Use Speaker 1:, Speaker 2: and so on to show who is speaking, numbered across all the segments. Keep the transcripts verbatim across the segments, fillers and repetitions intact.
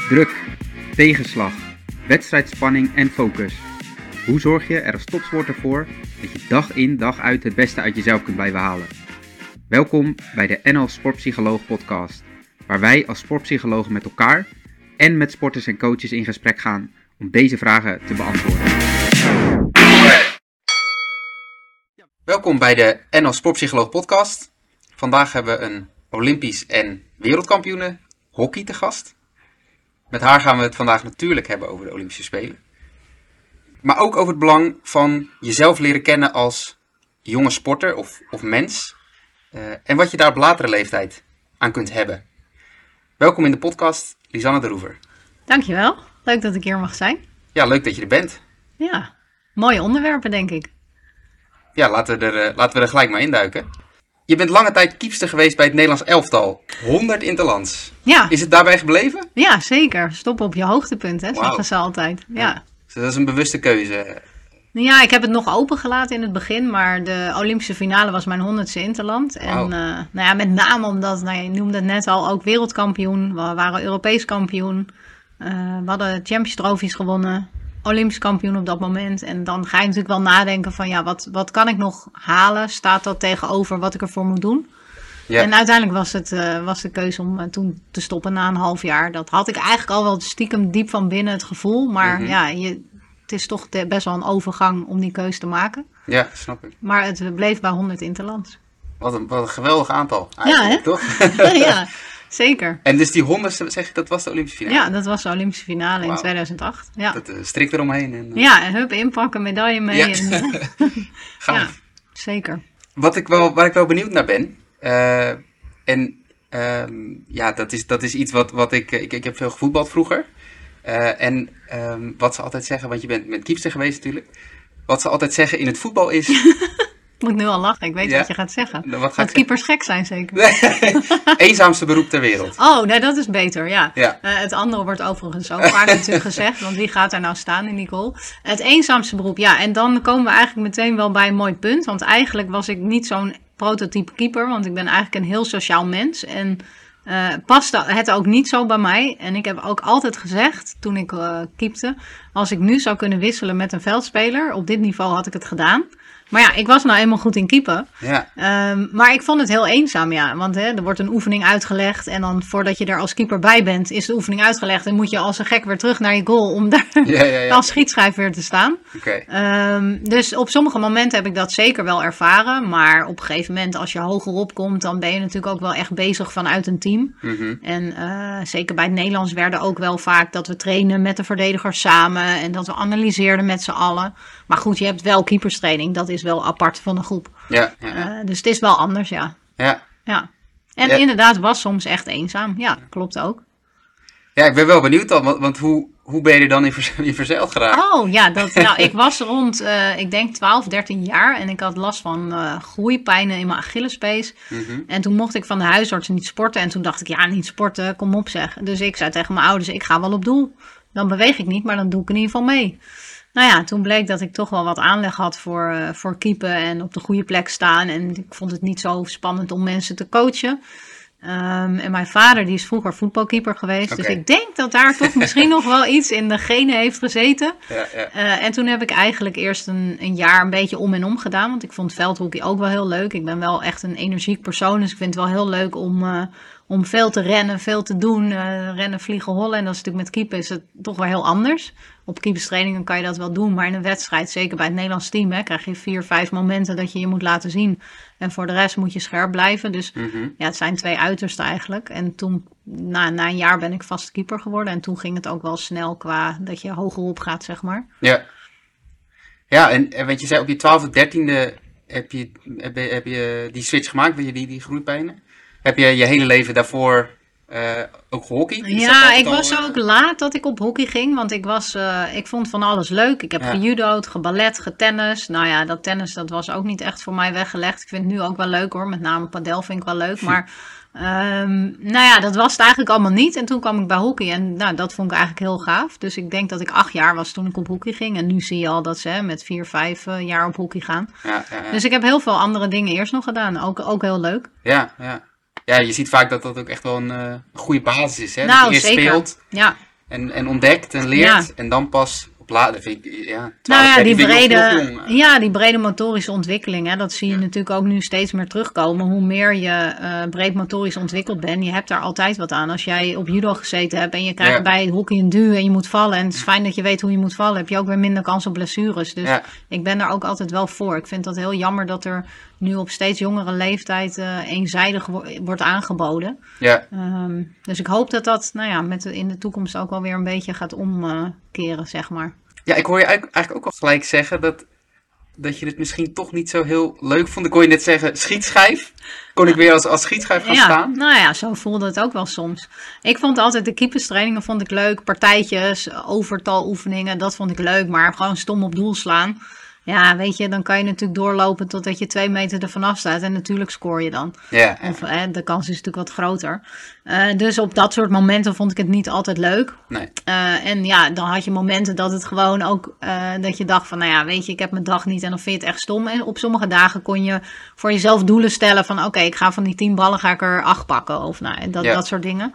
Speaker 1: Druk, tegenslag, wedstrijdspanning en focus. Hoe zorg je er als topsporter voor dat je dag in dag uit het beste uit jezelf kunt blijven halen? Welkom bij de N L Sportpsycholoog podcast, waar wij als sportpsychologen met elkaar en met sporters en coaches in gesprek gaan om deze vragen te beantwoorden. Welkom bij de N L Sportpsycholoog podcast. Vandaag hebben we een Olympisch en wereldkampioene hockey te gast. Met haar gaan we het vandaag natuurlijk hebben over de Olympische Spelen. Maar ook over het belang van jezelf leren kennen als jonge sporter of, of mens. Uh, en wat je daar op latere leeftijd aan kunt hebben. Welkom in de podcast, Lisanne de Roever.
Speaker 2: Dankjewel, leuk dat ik hier mag zijn.
Speaker 1: Ja, leuk dat je er bent.
Speaker 2: Ja, mooie onderwerpen denk ik.
Speaker 1: Ja, laten we er, uh, laten we er gelijk maar induiken. Je bent lange tijd keepster geweest bij het Nederlands elftal. honderd interlands.
Speaker 2: Ja.
Speaker 1: Is het daarbij gebleven?
Speaker 2: Ja, zeker. Stop op je hoogtepunt, hè,
Speaker 1: Wauw.
Speaker 2: zeggen ze altijd. Ja.
Speaker 1: Ja. Dus dat is een bewuste keuze.
Speaker 2: Ja, ik heb het nog opengelaten in het begin, maar de Olympische finale was mijn honderdste interland. En
Speaker 1: Wauw.
Speaker 2: uh, nou ja, met name omdat, nou, je noemde het net al, ook wereldkampioen. We waren Europees kampioen. Uh, we hadden Champions Trophies gewonnen. Olympisch kampioen op dat moment. En dan ga je natuurlijk wel nadenken van, ja, wat, wat kan ik nog halen? Staat dat tegenover wat ik ervoor moet doen?
Speaker 1: Ja.
Speaker 2: En uiteindelijk was, het, uh, was de keuze om uh, toen te stoppen na een half jaar. Dat had ik eigenlijk al wel stiekem diep van binnen het gevoel. Maar
Speaker 1: Mm-hmm.
Speaker 2: ja, je, het is toch de, best wel een overgang om die keuze te maken.
Speaker 1: Ja, snap ik.
Speaker 2: Maar het bleef bij honderd interlands.
Speaker 1: Wat een, wat een geweldig aantal.
Speaker 2: Ja, hè?
Speaker 1: Toch?
Speaker 2: Ja, zeker.
Speaker 1: En dus die honderdste, zeg je, dat was de Olympische finale?
Speaker 2: Ja, dat was de Olympische finale in
Speaker 1: Wauw.
Speaker 2: tweeduizend acht. Ja,
Speaker 1: Dat uh, strikt eromheen. En, uh,
Speaker 2: ja en hup, inpakken, medaille mee.
Speaker 1: Ja.
Speaker 2: En, uh,
Speaker 1: gaaf.
Speaker 2: ja, zeker.
Speaker 1: Wat ik wel, waar ik wel benieuwd naar ben. Uh, en um, ja, dat is, dat is iets wat, wat ik, ik... Ik heb veel gevoetbald vroeger. Uh, en um, wat ze altijd zeggen, want je bent met keepster geweest natuurlijk. Wat ze altijd zeggen in het voetbal is...
Speaker 2: Ik moet nu al lachen, ik weet
Speaker 1: Ja.
Speaker 2: wat je gaat zeggen.
Speaker 1: Wat ga ik
Speaker 2: Dat keepers gek zijn zeker.
Speaker 1: eenzaamste beroep ter wereld.
Speaker 2: Oh, nee, dat is beter, ja.
Speaker 1: Ja.
Speaker 2: Uh, het andere wordt overigens ook vaak natuurlijk gezegd, want wie gaat er nou staan in die goal? Het eenzaamste beroep, ja. En dan komen we eigenlijk meteen wel bij een mooi punt, want eigenlijk was ik niet zo'n prototype keeper, want ik ben eigenlijk een heel sociaal mens en uh, paste het ook niet zo bij mij. En ik heb ook altijd gezegd, toen ik uh, keepte, als ik nu zou kunnen wisselen met een veldspeler, op dit niveau had ik het gedaan. Maar ja, ik was nou eenmaal goed in keepen.
Speaker 1: Ja.
Speaker 2: Um, maar ik vond het heel eenzaam, ja. Want hè, er wordt een oefening uitgelegd. En dan voordat je er als keeper bij bent, is de oefening uitgelegd. En moet je als een gek weer terug naar je goal om daar
Speaker 1: Ja, ja, ja.
Speaker 2: als schietschijf weer te staan.
Speaker 1: Oké.
Speaker 2: Um, dus op sommige momenten heb ik dat zeker wel ervaren. Maar op een gegeven moment, als je hogerop komt, dan ben je natuurlijk ook wel echt bezig vanuit een team.
Speaker 1: Mm-hmm.
Speaker 2: En uh, zeker bij het Nederlands werden ook wel vaak dat we trainen met de verdedigers samen. En dat we analyseerden met z'n allen. Maar goed, je hebt wel keeperstraining. Dat is wel apart van de groep.
Speaker 1: Ja, ja, ja.
Speaker 2: Uh, dus het is wel anders, ja.
Speaker 1: ja.
Speaker 2: ja. En
Speaker 1: Ja.
Speaker 2: inderdaad was soms echt eenzaam. Ja, klopt ook.
Speaker 1: Ja, ik ben wel benieuwd dan, want, want hoe, hoe ben je er dan in, verze- in verzeild geraakt?
Speaker 2: Oh ja, dat, nou, ik was rond, uh, ik denk twaalf, dertien jaar. En ik had last van uh, groeipijnen in mijn Achillespees.
Speaker 1: Mm-hmm.
Speaker 2: En toen mocht ik van de huisarts niet sporten. En toen dacht ik, ja, niet sporten, kom op zeg. Dus ik zei tegen mijn ouders, ik ga wel op doel. Dan beweeg ik niet, maar dan doe ik in ieder geval mee. Nou ja, toen bleek dat ik toch wel wat aanleg had voor, uh, voor keepen en op de goede plek staan. En ik vond het niet zo spannend om mensen te coachen. Um, en mijn vader die is vroeger voetbalkeeper geweest.
Speaker 1: Oké.
Speaker 2: Dus ik denk dat daar toch misschien nog wel iets in de genen heeft gezeten.
Speaker 1: Ja, ja.
Speaker 2: Uh, en toen heb ik eigenlijk eerst een, een jaar een beetje om en om gedaan. Want ik vond veldhockey ook wel heel leuk. Ik ben wel echt een energiek persoon. Dus ik vind het wel heel leuk om, uh, om veel te rennen, veel te doen. Uh, rennen, vliegen, hollen. En dat is natuurlijk met keepen is het toch wel heel anders. Op keeperstrainingen kan je dat wel doen. Maar in een wedstrijd, zeker bij het Nederlands team, hè, krijg je vier, vijf momenten dat je je moet laten zien. En voor de rest moet je scherp blijven. Dus
Speaker 1: Mm-hmm.
Speaker 2: ja, het zijn twee uitersten eigenlijk. En toen, na, na een jaar ben ik vast keeper geworden. En toen ging het ook wel snel qua dat je hogerop gaat, zeg maar.
Speaker 1: Ja, ja en, en wat je zei, op je twaalfde, dertiende heb je, heb je, heb je die switch gemaakt, die, die, die groeipijnen. Heb je je hele leven daarvoor uh, ook gehockeyd? Is dat
Speaker 2: Ja,
Speaker 1: altijd
Speaker 2: ik
Speaker 1: al,
Speaker 2: was
Speaker 1: uh,
Speaker 2: ook laat dat ik op hockey ging, want ik, was, uh, ik vond van alles leuk. Ik heb
Speaker 1: Ja.
Speaker 2: gejudo'd, geballet, getennis. Nou ja, dat tennis dat was ook niet echt voor mij weggelegd. Ik vind het nu ook wel leuk hoor, met name padel vind ik wel leuk. Maar um, nou ja, dat was het eigenlijk allemaal niet. En toen kwam ik bij hockey en nou, dat vond ik eigenlijk heel gaaf. Dus ik denk dat ik acht jaar was toen ik op hockey ging. En nu zie je al dat ze hè, met vier, vijf uh, jaar op hockey gaan.
Speaker 1: Ja, ja, ja.
Speaker 2: Dus ik heb heel veel andere dingen eerst nog gedaan. Ook, ook heel leuk.
Speaker 1: ja, ja. Ja, je ziet vaak dat dat ook echt wel een uh, goede basis is. Hè?
Speaker 2: Nou,
Speaker 1: dat je eerst
Speaker 2: zeker.
Speaker 1: speelt
Speaker 2: Ja.
Speaker 1: en, en ontdekt en leert.
Speaker 2: Ja.
Speaker 1: En dan pas op later, vind ik, ja,
Speaker 2: Nou
Speaker 1: twaalf
Speaker 2: ja,
Speaker 1: jaar,
Speaker 2: die
Speaker 1: vind ik nog-
Speaker 2: brede,
Speaker 1: nog jong.
Speaker 2: ja, die brede motorische ontwikkeling, hè, dat zie je natuurlijk ook nu steeds meer terugkomen. Hoe meer je eh, breed motorisch ontwikkeld bent, je hebt daar altijd wat aan. Als jij op judo gezeten hebt en je krijgt
Speaker 1: Ja.
Speaker 2: bij hockey een duw en je moet vallen. En het is fijn dat je weet hoe je moet vallen, heb je ook weer minder kans op blessures. Dus
Speaker 1: Ja.
Speaker 2: ik ben daar ook altijd wel voor. Ik vind dat heel jammer dat er nu op steeds jongere leeftijd eh, eenzijdig wo- wordt aangeboden.
Speaker 1: Ja,
Speaker 2: Ehm, dus ik hoop dat dat nou ja, met de, in de toekomst ook wel weer een beetje gaat omkeren, zeg maar.
Speaker 1: ja, ik hoor je eigenlijk eigenlijk ook al gelijk zeggen dat, dat je het misschien toch niet zo heel leuk vond. Ik kon je net zeggen, schietschijf. Kon ik weer als, als schietschijf gaan
Speaker 2: Ja,
Speaker 1: staan?
Speaker 2: nou ja, zo voelde het ook wel soms. Ik vond altijd de keeperstrainingen vond ik leuk. Partijtjes, overtaloefeningen, dat vond ik leuk. Maar gewoon stom op doel slaan. Ja, weet je, dan kan je natuurlijk doorlopen totdat je twee meter ervan af staat. En natuurlijk scoor je dan.
Speaker 1: Ja, ja.
Speaker 2: Of eh, de kans is natuurlijk wat groter. Eh, dus op dat soort momenten vond ik het niet altijd leuk.
Speaker 1: Nee.
Speaker 2: Uh, en ja, dan had je momenten dat het gewoon ook, uh, dat je dacht van, nou ja, weet je, ik heb mijn dag niet en dan vind je het echt stom. En op sommige dagen kon je voor jezelf doelen stellen van, oké, okay, ik ga van die tien ballen, ga ik er acht pakken. Of nou, dat,
Speaker 1: Ja.
Speaker 2: dat soort dingen.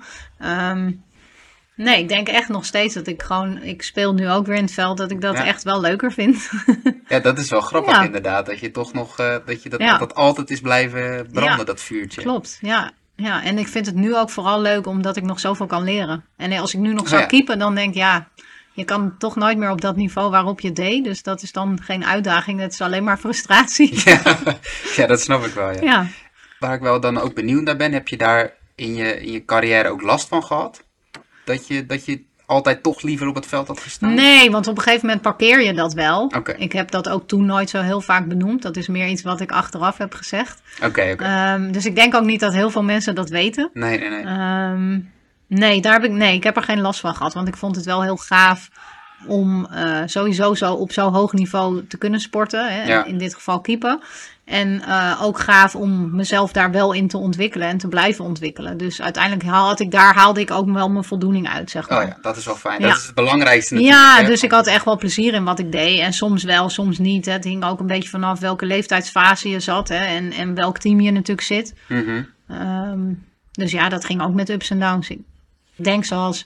Speaker 2: Um, nee, ik denk echt nog steeds dat ik gewoon, ik speel nu ook weer in het veld, dat ik dat
Speaker 1: Ja.
Speaker 2: echt wel leuker vind.
Speaker 1: Ja, dat is wel grappig
Speaker 2: Ja.
Speaker 1: inderdaad. Dat je toch nog, eh, dat je dat,
Speaker 2: Ja.
Speaker 1: dat, dat altijd is blijven branden,
Speaker 2: Ja.
Speaker 1: dat vuurtje.
Speaker 2: Klopt, ja. Ja, en ik vind het nu ook vooral leuk omdat ik nog zoveel kan leren. En als ik nu nog
Speaker 1: Oh
Speaker 2: zou
Speaker 1: ja.
Speaker 2: keepen, dan denk ik, ja, je kan toch nooit meer op dat niveau waarop je deed. Dus dat is dan geen uitdaging, het is alleen maar frustratie.
Speaker 1: Ja, ja, dat snap ik wel. Ja.
Speaker 2: Ja.
Speaker 1: Waar ik wel dan ook benieuwd naar ben, heb je daar in je, in je carrière ook last van gehad? Dat je, dat je altijd toch liever op het veld had gestaan?
Speaker 2: Nee, want op een gegeven moment parkeer je dat wel.
Speaker 1: Oké.
Speaker 2: Ik heb dat ook toen nooit zo heel vaak benoemd. Dat is meer iets wat ik achteraf heb gezegd.
Speaker 1: Oké, oké.
Speaker 2: Um, dus ik denk ook niet dat heel veel mensen dat weten.
Speaker 1: Nee, nee, nee.
Speaker 2: Um, nee, daar heb ik, nee, ik heb er geen last van gehad. Want ik vond het wel heel gaaf om uh, sowieso zo op zo'n hoog niveau te kunnen sporten. Hè?
Speaker 1: Ja.
Speaker 2: In dit geval keepen. En uh, ook gaaf om mezelf daar wel in te ontwikkelen en te blijven ontwikkelen. Dus uiteindelijk had ik, daar haalde ik ook wel mijn voldoening uit, zeg maar.
Speaker 1: Oh ja, dat is wel fijn.
Speaker 2: Ja.
Speaker 1: Dat is het belangrijkste natuurlijk.
Speaker 2: Ja,
Speaker 1: hè,
Speaker 2: dus
Speaker 1: van-
Speaker 2: ik had echt wel plezier in wat ik deed. En soms wel, soms niet. Hè. Het hing ook een beetje vanaf welke leeftijdsfase je zat. Hè, en, en welk team je natuurlijk zit.
Speaker 1: Mhm.
Speaker 2: Um, dus ja, dat ging ook met ups en downs. Ik denk zoals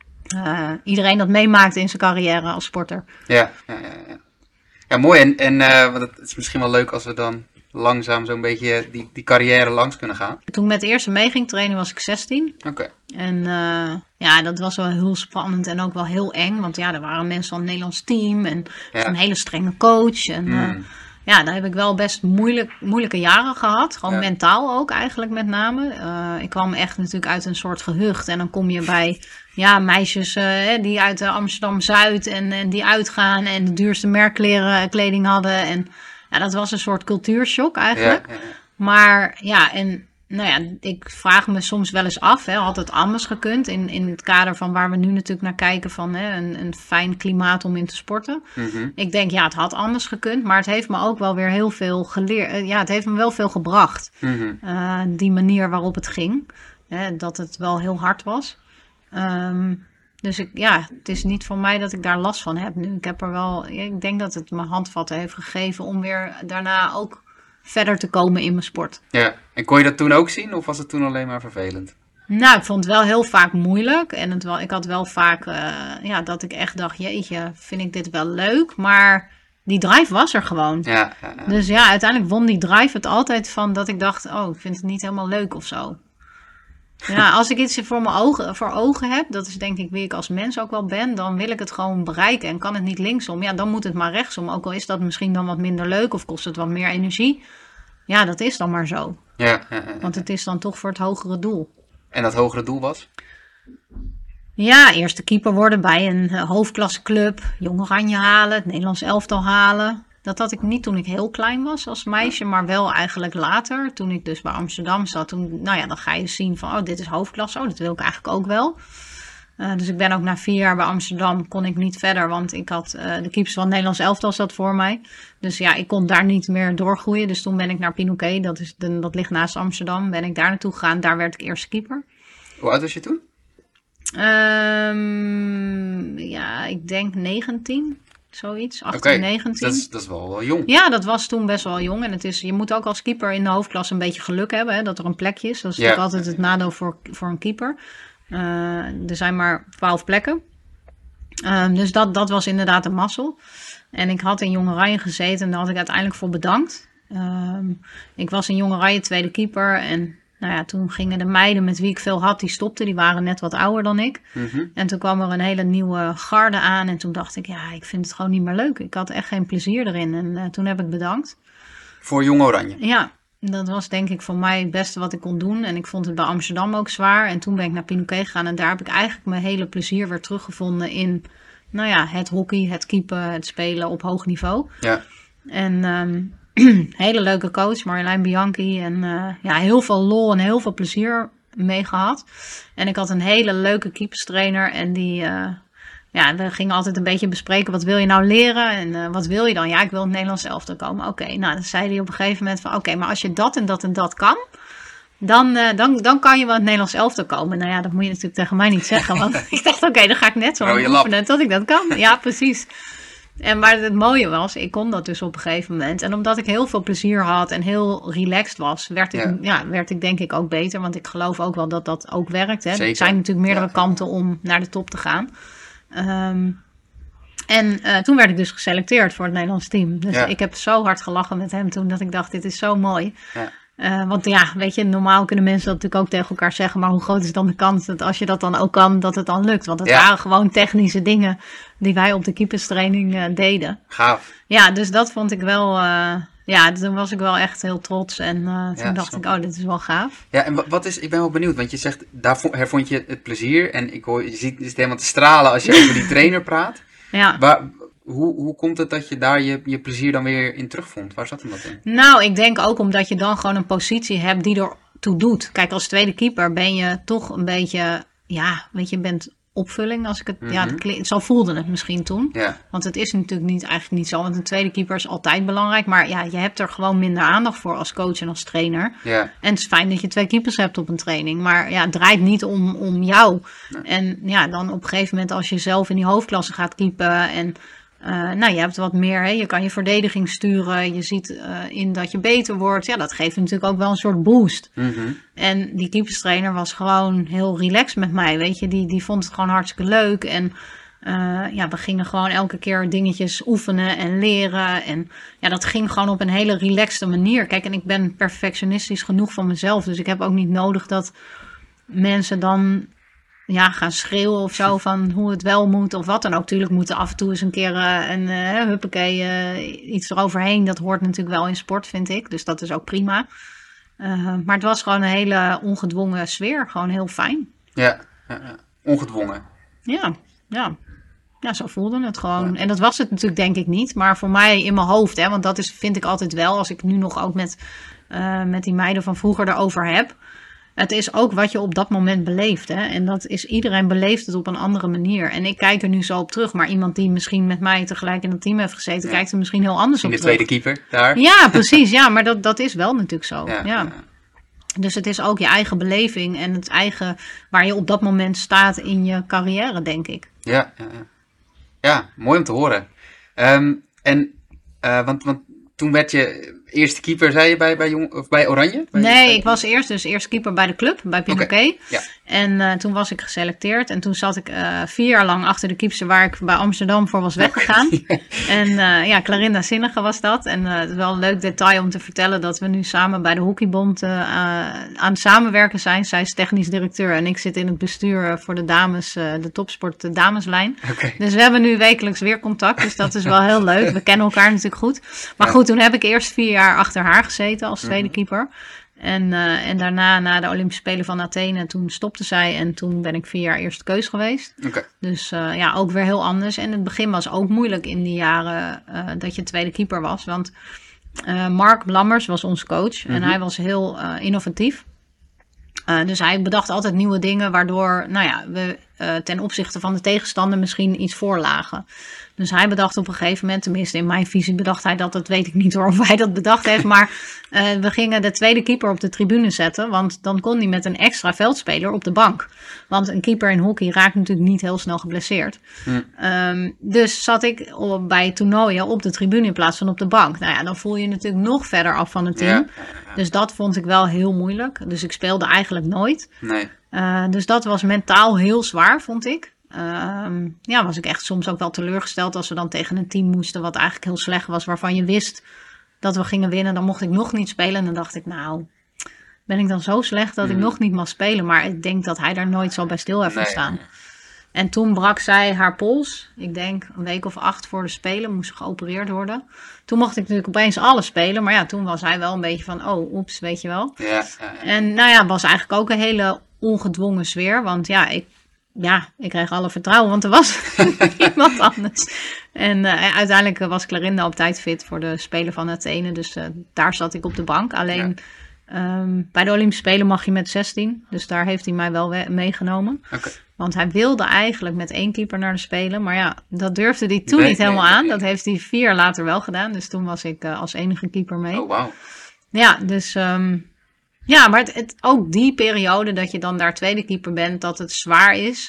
Speaker 2: uh, iedereen dat meemaakt in zijn carrière als sporter.
Speaker 1: Ja, ja, ja, ja. Ja, mooi. En, en eh, want het is misschien wel leuk als we dan langzaam zo'n beetje die, die carrière langs kunnen gaan.
Speaker 2: Toen ik met de eerste mee ging trainen was ik zestien.
Speaker 1: Oké.
Speaker 2: En uh, ja, dat was wel heel spannend en ook wel heel eng. Want ja, er waren mensen van het Nederlands team en
Speaker 1: Ja.
Speaker 2: een hele strenge coach. En uh,
Speaker 1: Mm.
Speaker 2: ja, daar heb ik wel best moeilijk, moeilijke jaren gehad. Gewoon
Speaker 1: Ja.
Speaker 2: mentaal ook eigenlijk met name. Uh, ik kwam echt natuurlijk uit een soort gehucht. En dan kom je bij ja, meisjes uh, die uit uh, Amsterdam-Zuid en, en die uitgaan. En de duurste merkkleren kleding hadden. En ja, dat was een soort cultuurshock
Speaker 1: Ja,
Speaker 2: eigenlijk.
Speaker 1: ja, ja.
Speaker 2: Maar ja, en nou ja, ik vraag me soms wel eens af, hè, had het anders gekund in, in het kader van waar we nu natuurlijk naar kijken van hè, een, een fijn klimaat om in te sporten.
Speaker 1: Mhm.
Speaker 2: Ik denk ja, het had anders gekund, maar het heeft me ook wel weer heel veel geleerd. Ja, het heeft me wel veel gebracht,
Speaker 1: Mhm.
Speaker 2: uh, die manier waarop het ging. Hè, dat het wel heel hard was. Um, dus ik, ja, het is niet van mij dat ik daar last van heb nu. Ik heb er wel, ik denk dat het me handvatten heeft gegeven om weer daarna ook verder te komen in mijn sport.
Speaker 1: Ja. En kon je dat toen ook zien of was het toen alleen maar vervelend?
Speaker 2: Nou, ik vond het wel heel vaak moeilijk. En het wel, ik had wel vaak uh, ja, dat ik echt dacht, jeetje, vind ik dit wel leuk. Maar die drive was er gewoon.
Speaker 1: Ja, ja, ja.
Speaker 2: Dus ja, uiteindelijk won die drive het altijd van dat ik dacht, oh, ik vind het niet helemaal leuk of zo. Ja, als ik iets voor mijn ogen, voor ogen heb, dat is denk ik wie ik als mens ook wel ben, dan wil ik het gewoon bereiken en kan het niet linksom. Ja, dan moet het maar rechtsom. Ook al is dat misschien dan wat minder leuk of kost het wat meer energie. Ja, dat is dan maar zo.
Speaker 1: Ja, ja, ja, ja.
Speaker 2: Want het is dan toch voor het hogere doel.
Speaker 1: En dat hogere doel was?
Speaker 2: Ja, eerste keeper worden bij een uh, hoofdklasseclub, Jong Oranje halen, het Nederlands elftal halen. Dat had ik niet toen ik heel klein was als meisje, maar wel eigenlijk later. Toen ik dus bij Amsterdam zat, toen, nou ja, dan ga je zien van, oh, dit is hoofdklasse, oh, dat wil ik eigenlijk ook wel. Uh, dus ik ben ook na vier jaar bij Amsterdam, kon ik niet verder, want ik had uh, de keepers van het Nederlands elftal zat voor mij. Dus ja, ik kon daar niet meer doorgroeien. Dus toen ben ik naar Pinoquet, dat, is de, dat ligt naast Amsterdam, ben ik daar naartoe gegaan. Daar werd ik eerste keeper.
Speaker 1: Hoe oud was je toen?
Speaker 2: Um, ja, ik denk negentien, zoiets, achttien,
Speaker 1: Oké,
Speaker 2: negentien.
Speaker 1: dat is, dat is wel, wel jong.
Speaker 2: Ja, dat was toen best wel jong. En het is, je moet ook als keeper in de hoofdklasse een beetje geluk hebben, hè, dat er een plekje is. Dat is
Speaker 1: Ja.
Speaker 2: natuurlijk altijd het nadeel voor, voor een keeper. Uh, er zijn maar twaalf plekken. Um, dus dat, dat was inderdaad een mazzel. En ik had in Jong Oranje gezeten en daar had ik uiteindelijk voor bedankt. Um, ik was in Jong Oranje tweede keeper en nou ja, toen gingen de meiden met wie ik veel had, die stopten. Die waren net wat ouder dan ik.
Speaker 1: Mm-hmm.
Speaker 2: En toen kwam er een hele nieuwe garde aan en toen dacht ik, ja, ik vind het gewoon niet meer leuk. Ik had echt geen plezier erin en uh, toen heb ik bedankt.
Speaker 1: Voor Jong Oranje?
Speaker 2: Ja, dat was denk ik voor mij het beste wat ik kon doen. En ik vond het bij Amsterdam ook zwaar. En toen ben ik naar Pinoquet gegaan en daar heb ik eigenlijk mijn hele plezier weer teruggevonden in, nou ja, het hockey, het keepen, het spelen op hoog niveau.
Speaker 1: Ja.
Speaker 2: En um, hele leuke coach, Marjolein Bianchi. En uh, ja, heel veel lol en heel veel plezier mee gehad. En ik had een hele leuke keeperstrainer. En die, uh, ja, we gingen altijd een beetje bespreken, wat wil je nou leren? En uh, wat wil je dan? Ja, ik wil in het Nederlands elftal komen. Oké, okay, nou, dan zei hij op een gegeven moment van, oké, okay, maar als je dat en dat en dat kan, dan, uh, dan, dan kan je wel in het Nederlands elftal komen. Nou ja, dat moet je natuurlijk tegen mij niet zeggen. Want ik dacht, oké, okay, dan ga ik net zo oh, oefenen tot ik dat kan. Ja, precies. En maar het mooie was, ik kon dat dus op een gegeven moment. En omdat ik heel veel plezier had en heel relaxed was, werd ik, ja. Ja, werd ik denk ik ook beter. Want ik geloof ook wel dat dat ook werkt. Hè. Er zijn natuurlijk meerdere ja. kanten om naar de top te gaan. Um, en uh, toen werd ik dus geselecteerd voor het Nederlands team. Dus ja. ik heb zo hard gelachen met hem toen dat ik dacht, dit is zo mooi. Ja. Uh, want ja, weet je, normaal kunnen mensen dat natuurlijk ook tegen elkaar zeggen. Maar hoe groot is dan de kans dat als je dat dan ook kan, dat het dan lukt? Want het ja. waren gewoon technische dingen die wij op de keeperstraining uh, deden.
Speaker 1: Gaaf.
Speaker 2: Ja, dus dat vond ik wel, uh, ja, toen was ik wel echt heel trots. En uh, toen ja, dacht snap. ik, oh, dit is wel gaaf.
Speaker 1: Ja, en wat is, ik ben wel benieuwd, want je zegt, daar hervond je het plezier. En ik hoor, je ziet het helemaal te stralen als je over die trainer praat.
Speaker 2: Ja.
Speaker 1: Waar, Hoe, hoe komt het dat je daar je, je plezier dan weer in terugvond? Waar zat hem dat in?
Speaker 2: Nou, ik denk ook omdat je dan gewoon een positie hebt die ertoe doet. Kijk, als tweede keeper ben je toch een beetje, ja, weet je, bent opvulling. Als ik het, mm-hmm. ja, het, zo voelde het misschien toen.
Speaker 1: Ja.
Speaker 2: Want het is natuurlijk niet, eigenlijk niet zo. Want een tweede keeper is altijd belangrijk. Maar ja, je hebt er gewoon minder aandacht voor als coach en als trainer.
Speaker 1: Ja.
Speaker 2: En het is fijn dat je twee keepers hebt op een training. Maar ja, het draait niet om, om jou. Nee. En ja, dan op een gegeven moment als je zelf in die hoofdklasse gaat keepen en Uh, nou, je hebt wat meer, hè? Je kan je verdediging sturen, je ziet uh, in dat je beter wordt. Ja, dat geeft natuurlijk ook wel een soort boost.
Speaker 1: Mm-hmm.
Speaker 2: En die keeperstrainer was gewoon heel relaxed met mij, weet je. Die, die vond het gewoon hartstikke leuk. En uh, ja, we gingen gewoon elke keer dingetjes oefenen en leren. En ja, dat ging gewoon op een hele relaxte manier. Kijk, en ik ben perfectionistisch genoeg van mezelf. Dus ik heb ook niet nodig dat mensen dan ja, gaan schreeuwen of zo van hoe het wel moet of wat dan ook. Tuurlijk moet er af en toe eens een keer uh, een uh, huppakee uh, iets eroverheen. Dat hoort natuurlijk wel in sport, vind ik. Dus dat is ook prima. Uh, maar het was gewoon een hele ongedwongen sfeer. Gewoon heel fijn.
Speaker 1: Ja, ja, ja. Ongedwongen.
Speaker 2: Ja, ja. Ja, zo voelde het gewoon. Ja. En dat was het natuurlijk denk ik niet. Maar voor mij in mijn hoofd, hè, want dat is, vind ik altijd wel, als ik nu nog ook met, uh, met die meiden van vroeger erover heb. Het is ook wat je op dat moment beleeft. Hè? En dat is, iedereen beleeft het op een andere manier. En ik kijk er nu zo op terug. Maar iemand die misschien met mij tegelijk in het team heeft gezeten, ja. kijkt er misschien heel anders
Speaker 1: in
Speaker 2: op
Speaker 1: de
Speaker 2: terug.
Speaker 1: De tweede keeper daar.
Speaker 2: Ja, precies. Ja, maar dat, dat is wel natuurlijk zo. Ja, ja.
Speaker 1: Ja.
Speaker 2: Dus het is ook je eigen beleving en het eigen waar je op dat moment staat in je carrière, denk ik.
Speaker 1: Ja, ja, ja. ja mooi om te horen. Um, en, uh, want, want toen werd je eerste keeper, zei je, bij, bij, jong, of bij Oranje? Bij,
Speaker 2: nee,
Speaker 1: bij...
Speaker 2: ik was eerst dus eerste keeper bij de club, bij Pinoquet.
Speaker 1: Okay. Ja.
Speaker 2: En uh, toen was ik geselecteerd. En toen zat ik uh, vier jaar lang achter de keepster waar ik bij Amsterdam voor was weggegaan. Okay. En uh, ja, Clarinda Zinnige was dat. En uh, het is wel een leuk detail om te vertellen dat we nu samen bij de Hockeybond uh, uh, aan het samenwerken zijn. Zij is technisch directeur en ik zit in het bestuur voor de dames, uh, de topsport de dameslijn.
Speaker 1: Okay.
Speaker 2: Dus we hebben nu wekelijks weer contact. Dus dat is wel heel leuk. We kennen elkaar natuurlijk goed. Maar ja. goed, toen heb ik eerst vier jaar achter haar gezeten als tweede keeper. En, uh, en daarna, na de Olympische Spelen van Athene, toen stopte zij. En toen ben ik vier jaar eerste keus geweest.
Speaker 1: Okay.
Speaker 2: Dus uh, ja, ook weer heel anders. En het begin was ook moeilijk in die jaren uh, dat je tweede keeper was. Want uh, Mark Lammers was onze coach. Mm-hmm. En hij was heel uh, innovatief. Uh, dus hij bedacht altijd nieuwe dingen, waardoor nou ja, we uh, ten opzichte van de tegenstander misschien iets voorlagen. Dus hij bedacht op een gegeven moment, tenminste in mijn visie bedacht hij dat, dat weet ik niet hoor of hij dat bedacht heeft. Maar uh, we gingen de tweede keeper op de tribune zetten, want dan kon hij met een extra veldspeler op de bank. Want een keeper in hockey raakt natuurlijk niet heel snel geblesseerd.
Speaker 1: Hm.
Speaker 2: Um, dus zat ik op, bij toernooien op de tribune in plaats van op de bank. Nou ja, dan voel je je natuurlijk nog verder af van het team.
Speaker 1: Ja.
Speaker 2: Dus dat vond ik wel heel moeilijk. Dus ik speelde eigenlijk nooit.
Speaker 1: Nee.
Speaker 2: Uh, dus dat was mentaal heel zwaar, vond ik. um, ja, was ik echt soms ook wel teleurgesteld als we dan tegen een team moesten wat eigenlijk heel slecht was, waarvan je wist dat we gingen winnen. Dan mocht ik nog niet spelen en dan dacht ik, nou, ben ik dan zo slecht dat ik mm. nog niet mag spelen. Maar ik denk dat hij daar nooit zo bij stil heeft gestaan. Nee. En toen brak zij haar pols. Ik denk een week of acht voor de Spelen. Moest ze geopereerd worden. Toen mocht ik natuurlijk opeens alles spelen. Maar ja, toen was hij wel een beetje van... Oh, oeps, weet je wel.
Speaker 1: Ja, ja, ja. En
Speaker 2: nou ja, het was eigenlijk ook een hele ongedwongen sfeer. Want ja, ik, ja, ik kreeg alle vertrouwen. Want er was niemand anders. En uh, uiteindelijk was Clorinda op tijd fit voor de Spelen van Athene. Dus uh, daar zat ik op de bank. Alleen... Ja. Um, bij de Olympische Spelen mag je met zestien. Dus daar heeft hij mij wel we- meegenomen.
Speaker 1: Okay.
Speaker 2: Want hij wilde eigenlijk met één keeper naar de Spelen. Maar ja, dat durfde hij toen nee, niet helemaal nee, nee, aan. Nee. Dat heeft hij vier jaar later wel gedaan. Dus toen was ik uh, als enige keeper mee.
Speaker 1: Oh, wauw.
Speaker 2: Ja, dus... Um, ja, maar het, het, ook die periode dat je dan daar tweede keeper bent, dat het zwaar is.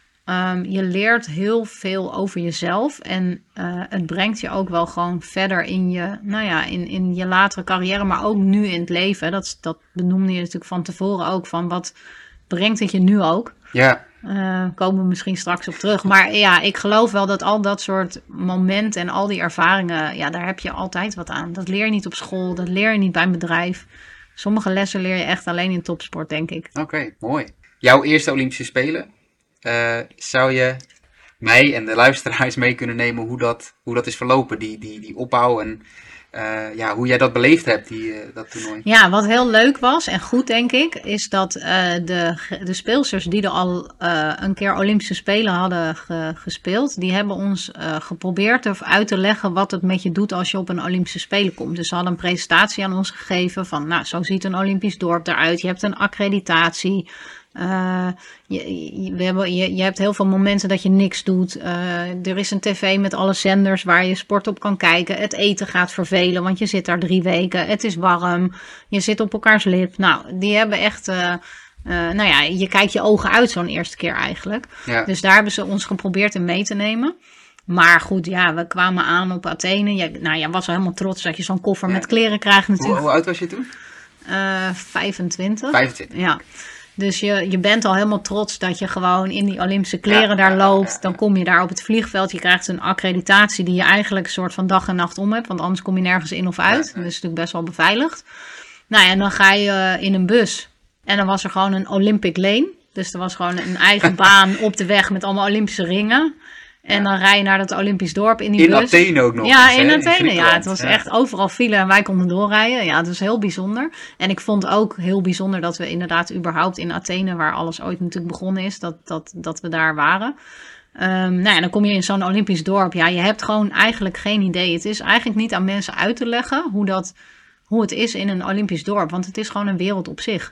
Speaker 2: Um, je leert heel veel over jezelf. En uh, het brengt je ook wel gewoon verder in je, nou ja, in, in je latere carrière. Maar ook nu in het leven. Dat, dat benoemde je natuurlijk van tevoren ook. Van wat brengt het je nu ook?
Speaker 1: Ja.
Speaker 2: Uh, komen we misschien straks op terug. Maar ja, ik geloof wel dat al dat soort momenten en al die ervaringen, ja, daar heb je altijd wat aan. Dat leer je niet op school. Dat leer je niet bij een bedrijf. Sommige lessen leer je echt alleen in topsport, denk ik.
Speaker 1: Oké, okay, mooi. Jouw eerste Olympische Spelen. Uh, zou je mij en de luisteraars mee kunnen nemen hoe dat, hoe dat is verlopen, die, die, die opbouw en uh, ja, hoe jij dat beleefd hebt, die, uh, dat toernooi?
Speaker 2: Ja, wat heel leuk was en goed denk ik, is dat uh, de, de speelsters die er al uh, een keer Olympische Spelen hadden ge, gespeeld, die hebben ons uh, geprobeerd uit te leggen wat het met je doet als je op een Olympische Spelen komt. Dus ze hadden een presentatie aan ons gegeven van, nou, zo ziet een Olympisch dorp eruit, je hebt een accreditatie. Uh, je, je, we hebben, je, je hebt heel veel momenten dat je niks doet. Uh, er is een tv met alle zenders waar je sport op kan kijken. Het eten gaat vervelen, want je zit daar drie weken. Het is warm. Je zit op elkaars lip. Nou, die hebben echt... Uh, uh, nou ja, je kijkt je ogen uit zo'n eerste keer eigenlijk.
Speaker 1: Ja.
Speaker 2: Dus daar hebben ze ons geprobeerd in mee te nemen. Maar goed, ja, we kwamen aan op Athene. Je, nou, jij was al helemaal trots dat je zo'n koffer ja. met kleren krijgt natuurlijk.
Speaker 1: Hoe, hoe oud was je toen?
Speaker 2: Uh, vijfentwintig.
Speaker 1: vijfentwintig.
Speaker 2: Ja. Dus je, je bent al helemaal trots dat je gewoon in die Olympische kleren ja, daar loopt. Ja, ja. Dan kom je daar op het vliegveld. Je krijgt een accreditatie die je eigenlijk een soort van dag en nacht om hebt. Want anders kom je nergens in of uit. Ja, ja. Dat is natuurlijk best wel beveiligd. Nou ja, en dan ga je in een bus. En dan was er gewoon een Olympic lane. Dus er was gewoon een eigen baan op de weg met allemaal Olympische ringen. En dan rij je naar dat Olympisch dorp in die
Speaker 1: in
Speaker 2: bus.
Speaker 1: In Athene ook nog
Speaker 2: Ja,
Speaker 1: eens,
Speaker 2: in
Speaker 1: hè?
Speaker 2: Athene.
Speaker 1: In
Speaker 2: ja, het was
Speaker 1: ja.
Speaker 2: echt overal file en wij konden doorrijden. Ja, het was heel bijzonder. En ik vond ook heel bijzonder dat we inderdaad überhaupt in Athene, waar alles ooit natuurlijk begonnen is, dat, dat, dat we daar waren. Um, nou ja, dan kom je in zo'n Olympisch dorp. Ja, je hebt gewoon eigenlijk geen idee. Het is eigenlijk niet aan mensen uit te leggen hoe, dat, hoe het is in een Olympisch dorp. Want het is gewoon een wereld op zich.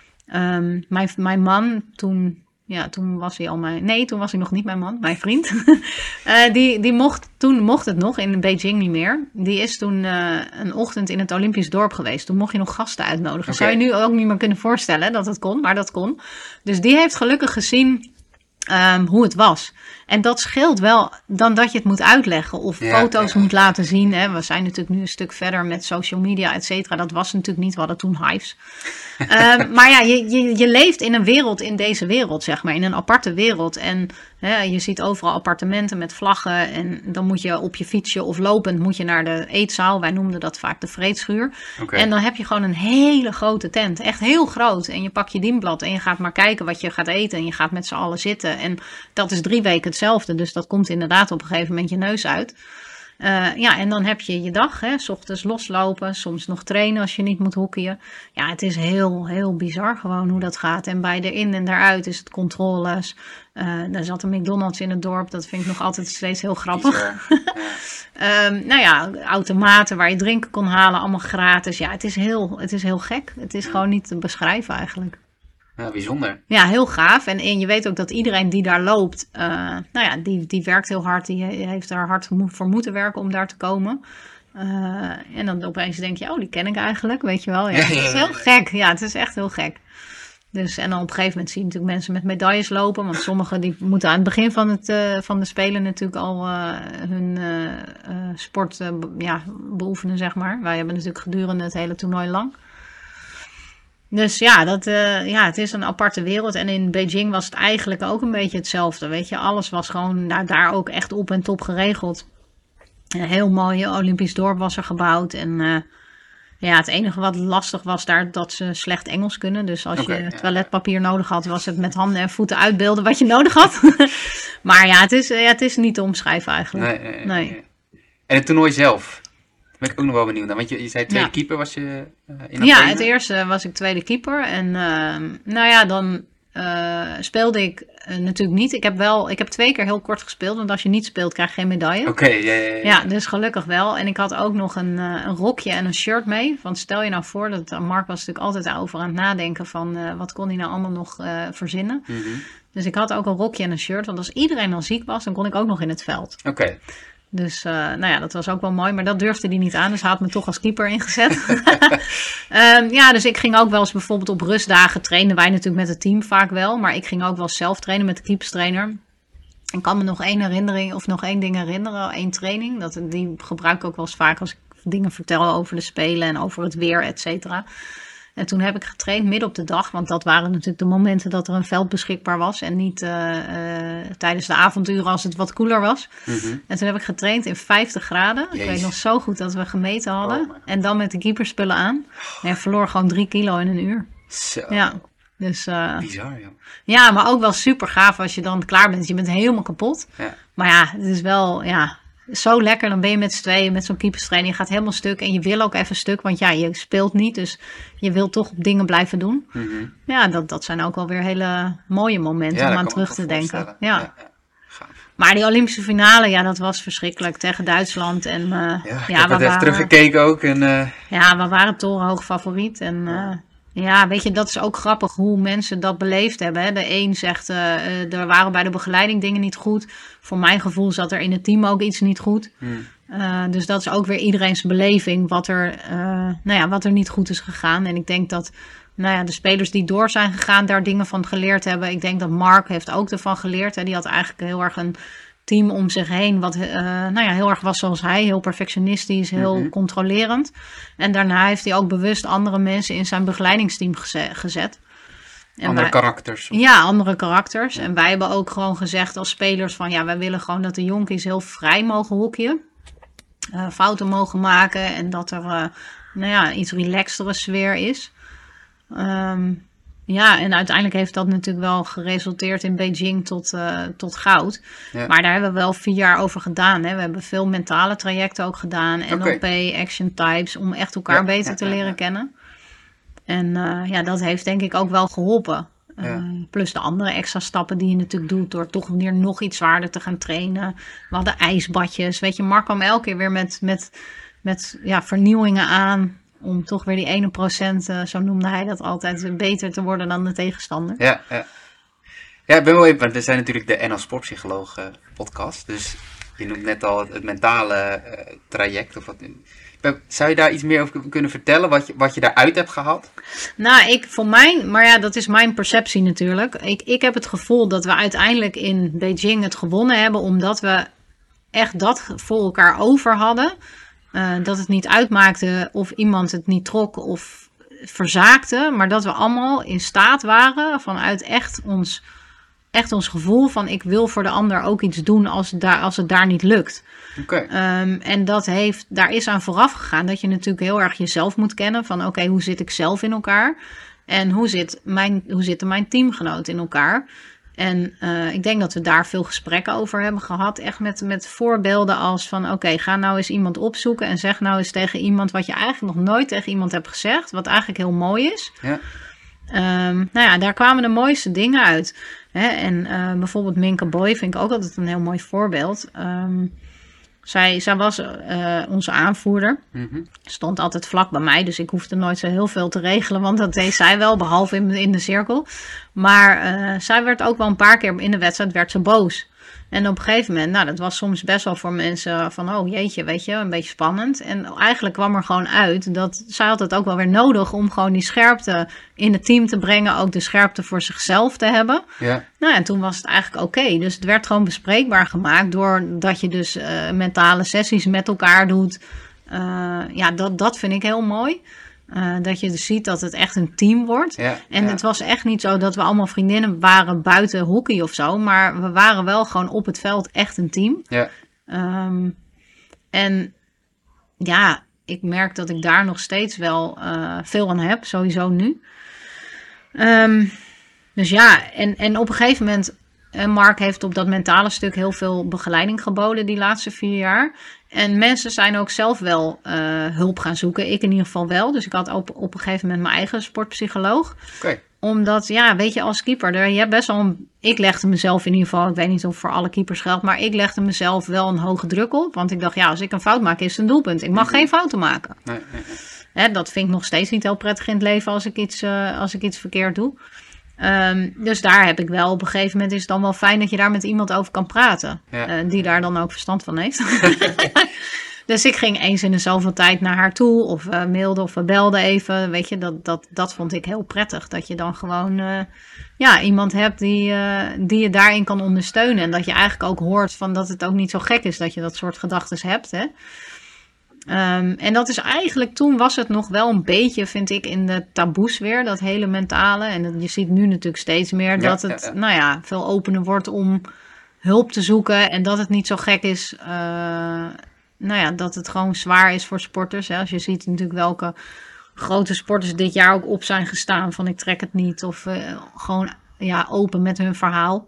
Speaker 2: Um, mijn, mijn man toen... Ja, toen was hij al mijn... Nee, toen was hij nog niet mijn man, mijn vriend. uh, die, die mocht, toen mocht het nog, in Beijing niet meer. Die is toen uh, een ochtend in het Olympisch dorp geweest. Toen mocht je nog gasten uitnodigen. Okay. Zou je nu ook niet meer kunnen voorstellen dat het kon, maar dat kon. Dus die heeft gelukkig gezien um, hoe het was. En dat scheelt wel dan dat je het moet uitleggen of ja, foto's ja. moet laten zien. Hè. We zijn natuurlijk nu een stuk verder met social media, et cetera. Dat was natuurlijk niet, we hadden toen Hives. um, maar ja, je, je, je leeft in een wereld, in deze wereld, zeg maar. In een aparte wereld. En hè, je ziet overal appartementen met vlaggen. En dan moet je op je fietsje of lopend moet je naar de eetzaal. Wij noemden dat vaak de vreedschuur.
Speaker 1: Okay.
Speaker 2: En dan heb je gewoon een hele grote tent. Echt heel groot. En je pakt je dienblad en je gaat maar kijken wat je gaat eten. En je gaat met z'n allen zitten. En dat is drie weken hetzelfde. Dus dat komt inderdaad op een gegeven moment je neus uit. Uh, ja, en dan heb je je dag, hè, 's ochtends loslopen, soms nog trainen als je niet moet hockeyen. Ja, het is heel, heel bizar gewoon hoe dat gaat. En bij de in en daaruit is het controles. Uh, er zat een McDonald's in het dorp, dat vind ik nog altijd steeds heel grappig. Ja. um, nou ja, automaten waar je drinken kon halen, allemaal gratis. Ja, het is heel, het is heel gek. Het is gewoon niet te beschrijven eigenlijk.
Speaker 1: Ja, bijzonder.
Speaker 2: Ja, heel gaaf. En, en je weet ook dat iedereen die daar loopt, uh, nou ja, die, die werkt heel hard. Die heeft er hard voor moeten werken om daar te komen. Uh, en dan opeens denk je, oh, die ken ik eigenlijk, weet je wel. Ja, het is heel gek. Ja, het is echt heel gek. Dus, en dan op een gegeven moment zie je natuurlijk mensen met medailles lopen. Want sommigen die moeten aan het begin van, het, uh, van de Spelen natuurlijk al uh, hun uh, uh, sport uh, be- ja, beoefenen, zeg maar. Wij hebben natuurlijk gedurende het hele toernooi lang. Dus ja, dat, uh, ja, het is een aparte wereld. En in Beijing was het eigenlijk ook een beetje hetzelfde. Weet je, alles was gewoon nou, daar ook echt op en top geregeld. Een heel mooi Olympisch dorp was er gebouwd. En uh, ja, het enige wat lastig was daar dat ze slecht Engels kunnen. Dus als okay, je ja. toiletpapier nodig had, was het met handen en voeten uitbeelden wat je nodig had. Maar ja het, is, ja, het is niet te omschrijven eigenlijk.
Speaker 1: Nee, nee, nee. nee. En het toernooi zelf? Ben ik ook nog wel benieuwd naar. Want je, je zei tweede ja. keeper was je uh, in Athene?
Speaker 2: Ja, het eerste was ik tweede keeper. En uh, nou ja, dan uh, speelde ik uh, natuurlijk niet. Ik heb wel, ik heb twee keer heel kort gespeeld. Want als je niet speelt, krijg je geen medaille.
Speaker 1: Oké, okay, ja, ja, ja.
Speaker 2: Ja, dus gelukkig wel. En ik had ook nog een, uh, een rokje en een shirt mee. Want stel je nou voor, dat uh, Mark was natuurlijk altijd over aan het nadenken van uh, wat kon hij nou allemaal nog uh, verzinnen. Mm-hmm. Dus ik had ook een rokje en een shirt. Want als iedereen dan ziek was, dan kon ik ook nog in het veld.
Speaker 1: Oké. Okay.
Speaker 2: Dus uh, nou ja, dat was ook wel mooi, maar dat durfde hij niet aan. Dus hij had me toch als keeper ingezet. um, ja, dus ik ging ook wel eens bijvoorbeeld op rustdagen trainen. Wij natuurlijk met het team vaak wel. Maar ik ging ook wel zelf trainen met de keeperstrainer. Ik kan me nog één herinnering of nog één ding herinneren. Één training. Dat, die gebruik ik ook wel eens vaak als ik dingen vertel over de Spelen en over het weer, et cetera. En toen heb ik getraind midden op de dag. Want dat waren natuurlijk de momenten dat er een veld beschikbaar was. En niet uh, uh, tijdens de avonduren als het wat koeler was. Mm-hmm. En toen heb ik getraind in vijftig graden. Jezus. Ik weet nog zo goed dat we gemeten hadden. Oh, en dan met de keeperspullen aan. En ik verloor gewoon drie kilo in een uur.
Speaker 1: Zo.
Speaker 2: Ja. Dus, uh,
Speaker 1: bizar, joh.
Speaker 2: Ja, maar ook wel super gaaf als je dan klaar bent. Je bent helemaal kapot.
Speaker 1: Ja.
Speaker 2: Maar ja, het is wel... Ja, zo lekker, dan ben je met z'n tweeën met zo'n keeperstraining. Je gaat helemaal stuk en je wil ook even stuk. Want ja, je speelt niet, dus je wilt toch op dingen blijven doen. Mm-hmm. Ja, dat, dat zijn ook wel weer hele mooie momenten ja, om aan terug te denken. Ja.
Speaker 1: Ja, ja.
Speaker 2: Maar die Olympische finale, ja, dat was verschrikkelijk tegen Duitsland. En, uh,
Speaker 1: ja, ik ja, heb het even teruggekeken ook. En, uh...
Speaker 2: Ja, we waren torenhoog favoriet. En uh, ja, weet je, dat is ook grappig hoe mensen dat beleefd hebben. Hè. De een zegt, uh, er waren bij de begeleiding dingen niet goed. Voor mijn gevoel zat er in het team ook iets niet goed. Hmm. Uh, dus dat is ook weer iedereen's beleving wat er, uh, nou ja, wat er niet goed is gegaan. En ik denk dat nou ja, de spelers die door zijn gegaan daar dingen van geleerd hebben. Ik denk dat Mark heeft ook ervan geleerd. Hè. Die had eigenlijk heel erg een team om zich heen wat uh, nou ja, heel erg was zoals hij. Heel perfectionistisch, heel mm-hmm. controlerend. En daarna heeft hij ook bewust andere mensen in zijn begeleidingsteam geze- gezet.
Speaker 1: En andere wij, karakters.
Speaker 2: Ja, andere karakters. Ja. En wij hebben ook gewoon gezegd als spelers van ja, wij willen gewoon dat de jonkies heel vrij mogen hockeyen. Uh, fouten mogen maken en dat er uh, nou ja, iets relaxtere sfeer is. Um, ja, en uiteindelijk heeft dat natuurlijk wel geresulteerd in Beijing tot, uh, tot goud. Ja. Maar daar hebben we wel vier jaar over gedaan. Hè. We hebben veel mentale trajecten ook gedaan. N L P, okay. Action types, om echt elkaar ja, beter ja, te leren ja, ja. kennen. En uh, ja, dat heeft denk ik ook wel geholpen. Uh, ja. Plus de andere extra stappen die je natuurlijk doet door toch weer nog iets zwaarder te gaan trainen. We hadden ijsbadjes. Weet je, Mark kwam elke keer weer met, met, met ja, vernieuwingen aan. Om toch weer die ene procent, uh, zo noemde hij dat altijd, beter te worden dan de tegenstander.
Speaker 1: Ja, ja. Ja, ik ben wel even, want we zijn natuurlijk de N L Sportpsycholoog uh, podcast. Dus je noemt net al het, het mentale uh, traject. Of wat. Zou je daar iets meer over kunnen vertellen, wat je, wat je daaruit hebt gehad?
Speaker 2: Nou, ik voor mijn, maar ja, dat is mijn perceptie natuurlijk. Ik, ik heb het gevoel dat we uiteindelijk in Beijing het gewonnen hebben, omdat we echt dat voor elkaar over hadden. Uh, dat het niet uitmaakte of iemand het niet trok of verzaakte, maar dat we allemaal in staat waren vanuit echt ons, echt ons gevoel van ik wil voor de ander ook iets doen als het daar, als het daar niet lukt.
Speaker 1: Okay.
Speaker 2: Um, en dat heeft, daar is aan vooraf gegaan dat je natuurlijk heel erg jezelf moet kennen van oké, okay, hoe zit ik zelf in elkaar en hoe, zit mijn, hoe zitten mijn teamgenoten in elkaar. En uh, ik denk dat we daar veel gesprekken over hebben gehad. Echt met, met voorbeelden als van oké, okay, ga nou eens iemand opzoeken en zeg nou eens tegen iemand wat je eigenlijk nog nooit tegen iemand hebt gezegd. Wat eigenlijk heel mooi is.
Speaker 1: Ja.
Speaker 2: Um, nou ja, daar kwamen de mooiste dingen uit. Hè? En uh, bijvoorbeeld Minka Boy vind ik ook altijd een heel mooi voorbeeld. Um, Zij, zij was uh, onze aanvoerder. Mm-hmm. Stond altijd vlak bij mij. Dus ik hoefde nooit zo heel veel te regelen. Want dat deed zij wel. Behalve in, in de cirkel. Maar uh, zij werd ook wel een paar keer in de wedstrijd werd ze boos. En op een gegeven moment. Nou dat was soms best wel voor mensen van. Oh jeetje weet je. Een beetje spannend. En eigenlijk kwam er gewoon uit. Dat zij had het ook wel weer nodig. Om gewoon die scherpte in het team te brengen. Ook de scherpte voor zichzelf te hebben.
Speaker 1: Ja.
Speaker 2: Nou en toen was het eigenlijk oké. Okay. Dus het werd gewoon bespreekbaar gemaakt. Doordat je dus uh, mentale sessies met elkaar doet. Uh, ja dat, dat vind ik heel mooi. Uh, dat je dus ziet dat het echt een team wordt.
Speaker 1: Ja,
Speaker 2: en
Speaker 1: ja.
Speaker 2: het was echt niet zo dat we allemaal vriendinnen waren buiten hockey of zo. Maar we waren wel gewoon op het veld echt een team.
Speaker 1: Ja.
Speaker 2: Um, en ja, ik merk dat ik daar nog steeds wel uh, veel aan heb. Sowieso nu. Um, dus ja, en, en op een gegeven moment... Uh, Mark heeft op dat mentale stuk heel veel begeleiding geboden die laatste vier jaar. En mensen zijn ook zelf wel uh, hulp gaan zoeken. Ik in ieder geval wel. Dus ik had op, op een gegeven moment mijn eigen sportpsycholoog.
Speaker 1: Okay.
Speaker 2: Omdat, ja, weet je, als keeper... Er, je hebt best wel een, ik legde mezelf in ieder geval... Ik weet niet of voor alle keepers geldt... Maar ik legde mezelf wel een hoge druk op. Want ik dacht, ja, als ik een fout maak, is het een doelpunt. Ik mag mm-hmm. geen fouten maken.
Speaker 1: Nee, nee, nee.
Speaker 2: Hè, dat vind ik nog steeds niet heel prettig in het leven... als ik iets, uh, als ik iets verkeerd doe. Um, dus daar heb ik wel, op een gegeven moment is het dan wel fijn dat je daar met iemand over kan praten. Ja. Uh, die daar dan ook verstand van heeft. Dus ik ging eens in de zoveel tijd naar haar toe. Of uh, mailde of we belden even. Weet je, dat, dat, dat vond ik heel prettig. Dat je dan gewoon uh, ja, iemand hebt die, uh, die je daarin kan ondersteunen. En dat je eigenlijk ook hoort van dat het ook niet zo gek is dat je dat soort gedachten hebt. Hè? Um, en dat is eigenlijk, toen was het nog wel een beetje, vind ik, in de taboes weer, dat hele mentale. En dat, je ziet nu natuurlijk steeds meer ja, dat het, ja, ja. nou ja, veel opener wordt om hulp te zoeken. En dat het niet zo gek is, uh, nou ja, dat het gewoon zwaar is voor sporters. Hè. Als je ziet natuurlijk welke grote sporters dit jaar ook op zijn gestaan van ik trek het niet. Of uh, gewoon ja, open met hun verhaal.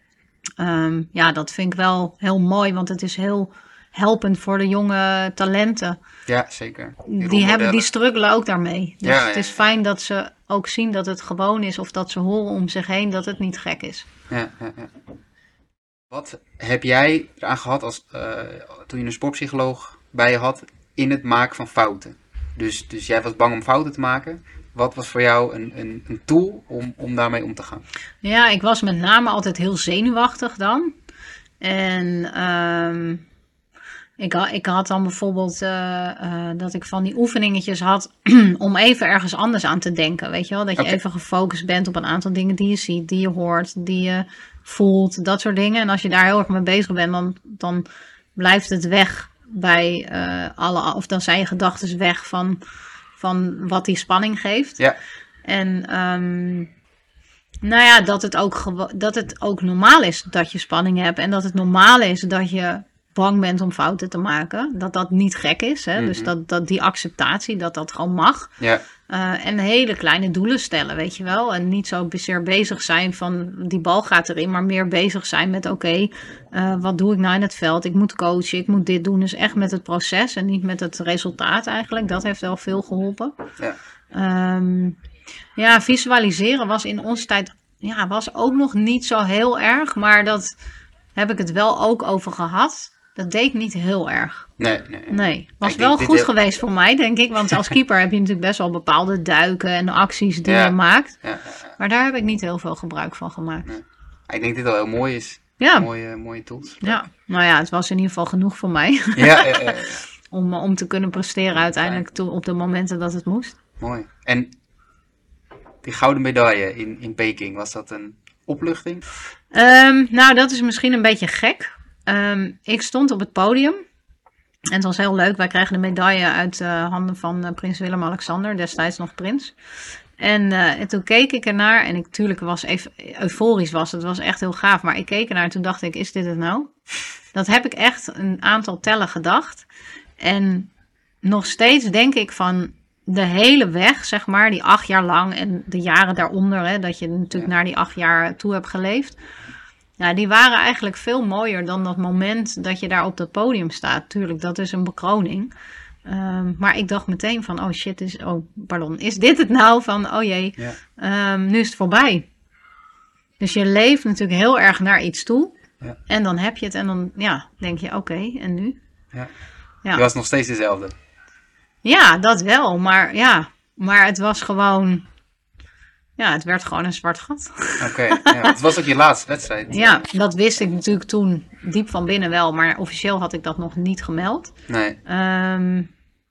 Speaker 2: Um, ja, dat vind ik wel heel mooi, want het is heel... helpend voor de jonge talenten.
Speaker 1: Ja, zeker.
Speaker 2: Die, die, hebben, die struggelen ook daarmee. Dus
Speaker 1: ja,
Speaker 2: het is
Speaker 1: ja,
Speaker 2: fijn dat ze ook zien dat het gewoon is... of dat ze horen om zich heen dat het niet gek is.
Speaker 1: Ja, ja, ja. Wat heb jij eraan gehad als, uh, toen je een sportpsycholoog bij je had... in het maken van fouten? Dus, dus jij was bang om fouten te maken. Wat was voor jou een, een, een tool om, om daarmee om te gaan?
Speaker 2: Ja, ik was met name altijd heel zenuwachtig dan. En... Um, Ik had, ik had dan bijvoorbeeld uh, uh, dat ik van die oefeningetjes had om even ergens anders aan te denken. Weet je wel? Dat je okay. even gefocust bent op een aantal dingen die je ziet, die je hoort, die je voelt, dat soort dingen. En als je daar heel erg mee bezig bent, dan, dan blijft het weg bij uh, alle, of dan zijn je gedachten weg van, van wat die spanning geeft.
Speaker 1: Ja.
Speaker 2: En um, nou ja, dat het, ook gewo- dat het ook normaal is dat je spanning hebt en dat het normaal is dat je bang bent om fouten te maken. Dat dat niet gek is. Hè? Mm-hmm. Dus dat, dat die acceptatie, dat dat gewoon mag.
Speaker 1: Ja.
Speaker 2: Uh, en hele kleine doelen stellen, weet je wel. En niet zo zeer bezig zijn van die bal gaat erin. Maar meer bezig zijn met oké, okay, uh, wat doe ik nou in het veld? Ik moet coachen, ik moet dit doen. Dus echt met het proces en niet met het resultaat eigenlijk. Dat heeft wel veel geholpen.
Speaker 1: Ja,
Speaker 2: um, ja visualiseren was in onze tijd... Ja, was ook nog niet zo heel erg. Maar dat heb ik het wel ook over gehad. Dat deed niet heel erg.
Speaker 1: Nee, nee.
Speaker 2: Nee, was ik wel goed heel... geweest voor mij, denk ik. Want als keeper heb je natuurlijk best wel bepaalde duiken en acties die ja. je maakt. Ja, ja, ja. Maar daar heb ik niet heel veel gebruik van gemaakt. Nee.
Speaker 1: Ik denk dat dit al heel mooi is.
Speaker 2: Ja.
Speaker 1: Mooie, mooie tools.
Speaker 2: Ja, nou ja, het was in ieder geval genoeg voor mij.
Speaker 1: Ja, ja, ja, ja.
Speaker 2: om, om te kunnen presteren uiteindelijk to, op de momenten dat het moest.
Speaker 1: Mooi. En die gouden medaille in, in Peking, was dat een opluchting?
Speaker 2: Um, nou, dat is misschien een beetje gek. Um, ik stond op het podium en het was heel leuk. Wij kregen de medaille uit uh, handen van uh, prins Willem-Alexander, destijds nog prins. En, uh, en toen keek ik ernaar en ik natuurlijk was even euforisch was. Het was echt heel gaaf, maar ik keek ernaar en toen dacht ik, is dit het nou? Dat heb ik echt een aantal tellen gedacht. En nog steeds denk ik van de hele weg, zeg maar, die acht jaar lang en de jaren daaronder, hè, dat je natuurlijk naar die acht jaar toe hebt geleefd. Ja, die waren eigenlijk veel mooier dan dat moment dat je daar op dat podium staat. Tuurlijk, dat is een bekroning. Um, maar ik dacht meteen van, oh shit, is, oh, pardon, is dit het nou? Van, oh jee, ja. um, nu is het voorbij. Dus je leeft natuurlijk heel erg naar iets toe. Ja. En dan heb je het en dan ja, denk je, oké, okay, en nu?
Speaker 1: Ja. Ja. Je was nog steeds dezelfde.
Speaker 2: Ja, dat wel. Maar ja, maar het was gewoon... Ja, het werd gewoon een zwart gat.
Speaker 1: Oké, okay, ja, het was ook je laatste wedstrijd.
Speaker 2: Ja, dat wist ik natuurlijk toen diep van binnen wel. Maar officieel had ik dat nog niet gemeld.
Speaker 1: Nee.
Speaker 2: Um,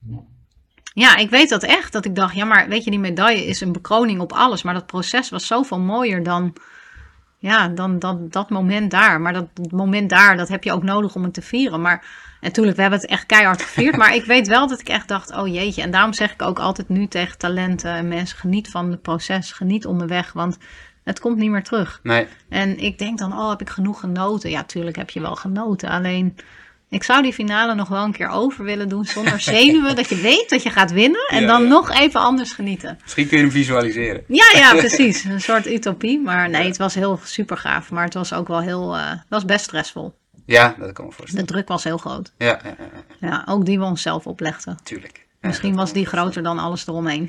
Speaker 2: ja, ik weet dat echt. Dat ik dacht, ja maar weet je, die medaille is een bekroning op alles. Maar dat proces was zoveel mooier dan ja, dan dat, dat moment daar. Maar dat moment daar, dat heb je ook nodig om het te vieren. Maar natuurlijk, we hebben het echt keihard gevierd. Maar ik weet wel dat ik echt dacht, oh jeetje. En daarom zeg ik ook altijd nu tegen talenten en mensen, geniet van het proces, geniet onderweg. Want het komt niet meer terug.
Speaker 1: Nee.
Speaker 2: En ik denk dan, oh, heb ik genoeg genoten? Ja, tuurlijk heb je wel genoten. Alleen, ik zou die finale nog wel een keer over willen doen zonder zenuwen. Dat je weet dat je gaat winnen en
Speaker 1: Ja,
Speaker 2: dan
Speaker 1: ja.
Speaker 2: nog even anders genieten.
Speaker 1: Misschien kun je hem visualiseren.
Speaker 2: Ja, ja, precies. Een soort utopie. Maar nee, het was heel super gaaf. Maar het was ook wel heel, uh, het was best stressvol.
Speaker 1: Ja, dat kan me
Speaker 2: De
Speaker 1: voorstellen.
Speaker 2: druk was heel groot.
Speaker 1: Ja, ja, ja, ja,
Speaker 2: Ja, ook die we onszelf oplegden.
Speaker 1: tuurlijk. Ja,
Speaker 2: Misschien
Speaker 1: dat
Speaker 2: was
Speaker 1: kan me
Speaker 2: die groter dan alles eromheen.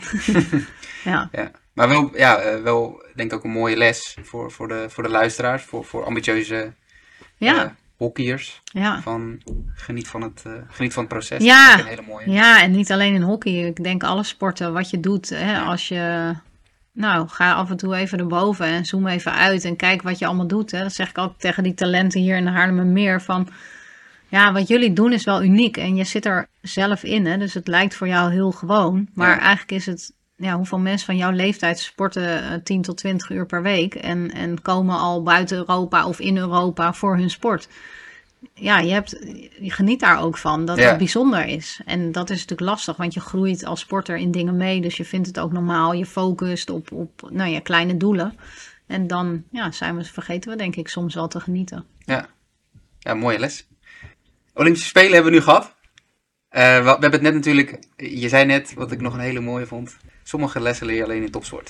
Speaker 2: Ja.
Speaker 1: Ja, maar wel, ja, eh, wel denk ik ook een mooie les voor, voor, de, voor de luisteraars, voor, voor ambitieuze
Speaker 2: Ja.
Speaker 1: eh, hockeyers.
Speaker 2: Ja.
Speaker 1: Van geniet van het, eh, geniet van het proces.
Speaker 2: Ja.
Speaker 1: Dat is een hele mooie.
Speaker 2: Ja, en niet alleen in hockey. Ik denk alle sporten, wat je doet. Hè, als je, nou, ga af en toe even erboven en zoom even uit en kijk wat je allemaal doet. Hè. Dat zeg ik ook tegen die talenten hier in de Haarlemmermeer. Van, ja, wat jullie doen is wel uniek en je zit er zelf in. Hè, dus het lijkt voor jou heel gewoon. Maar
Speaker 1: Ja.
Speaker 2: eigenlijk is het, ja, hoeveel mensen van jouw leeftijd sporten uh, tien tot twintig uur per week. En, en komen al buiten Europa of in Europa voor hun sport. Ja, je, hebt, je geniet daar ook van dat
Speaker 1: Ja.
Speaker 2: het bijzonder is. En dat is natuurlijk lastig, want je groeit als sporter in dingen mee. Dus je vindt het ook normaal. Je focust op, op nou ja, kleine doelen. En dan ja, zijn we, vergeten we denk ik soms wel te genieten.
Speaker 1: Ja. Ja, mooie les. Olympische Spelen hebben we nu gehad. Eh, we, we hebben het net natuurlijk, je zei net, wat ik nog een hele mooie vond. Sommige lessen leer je alleen in topsport.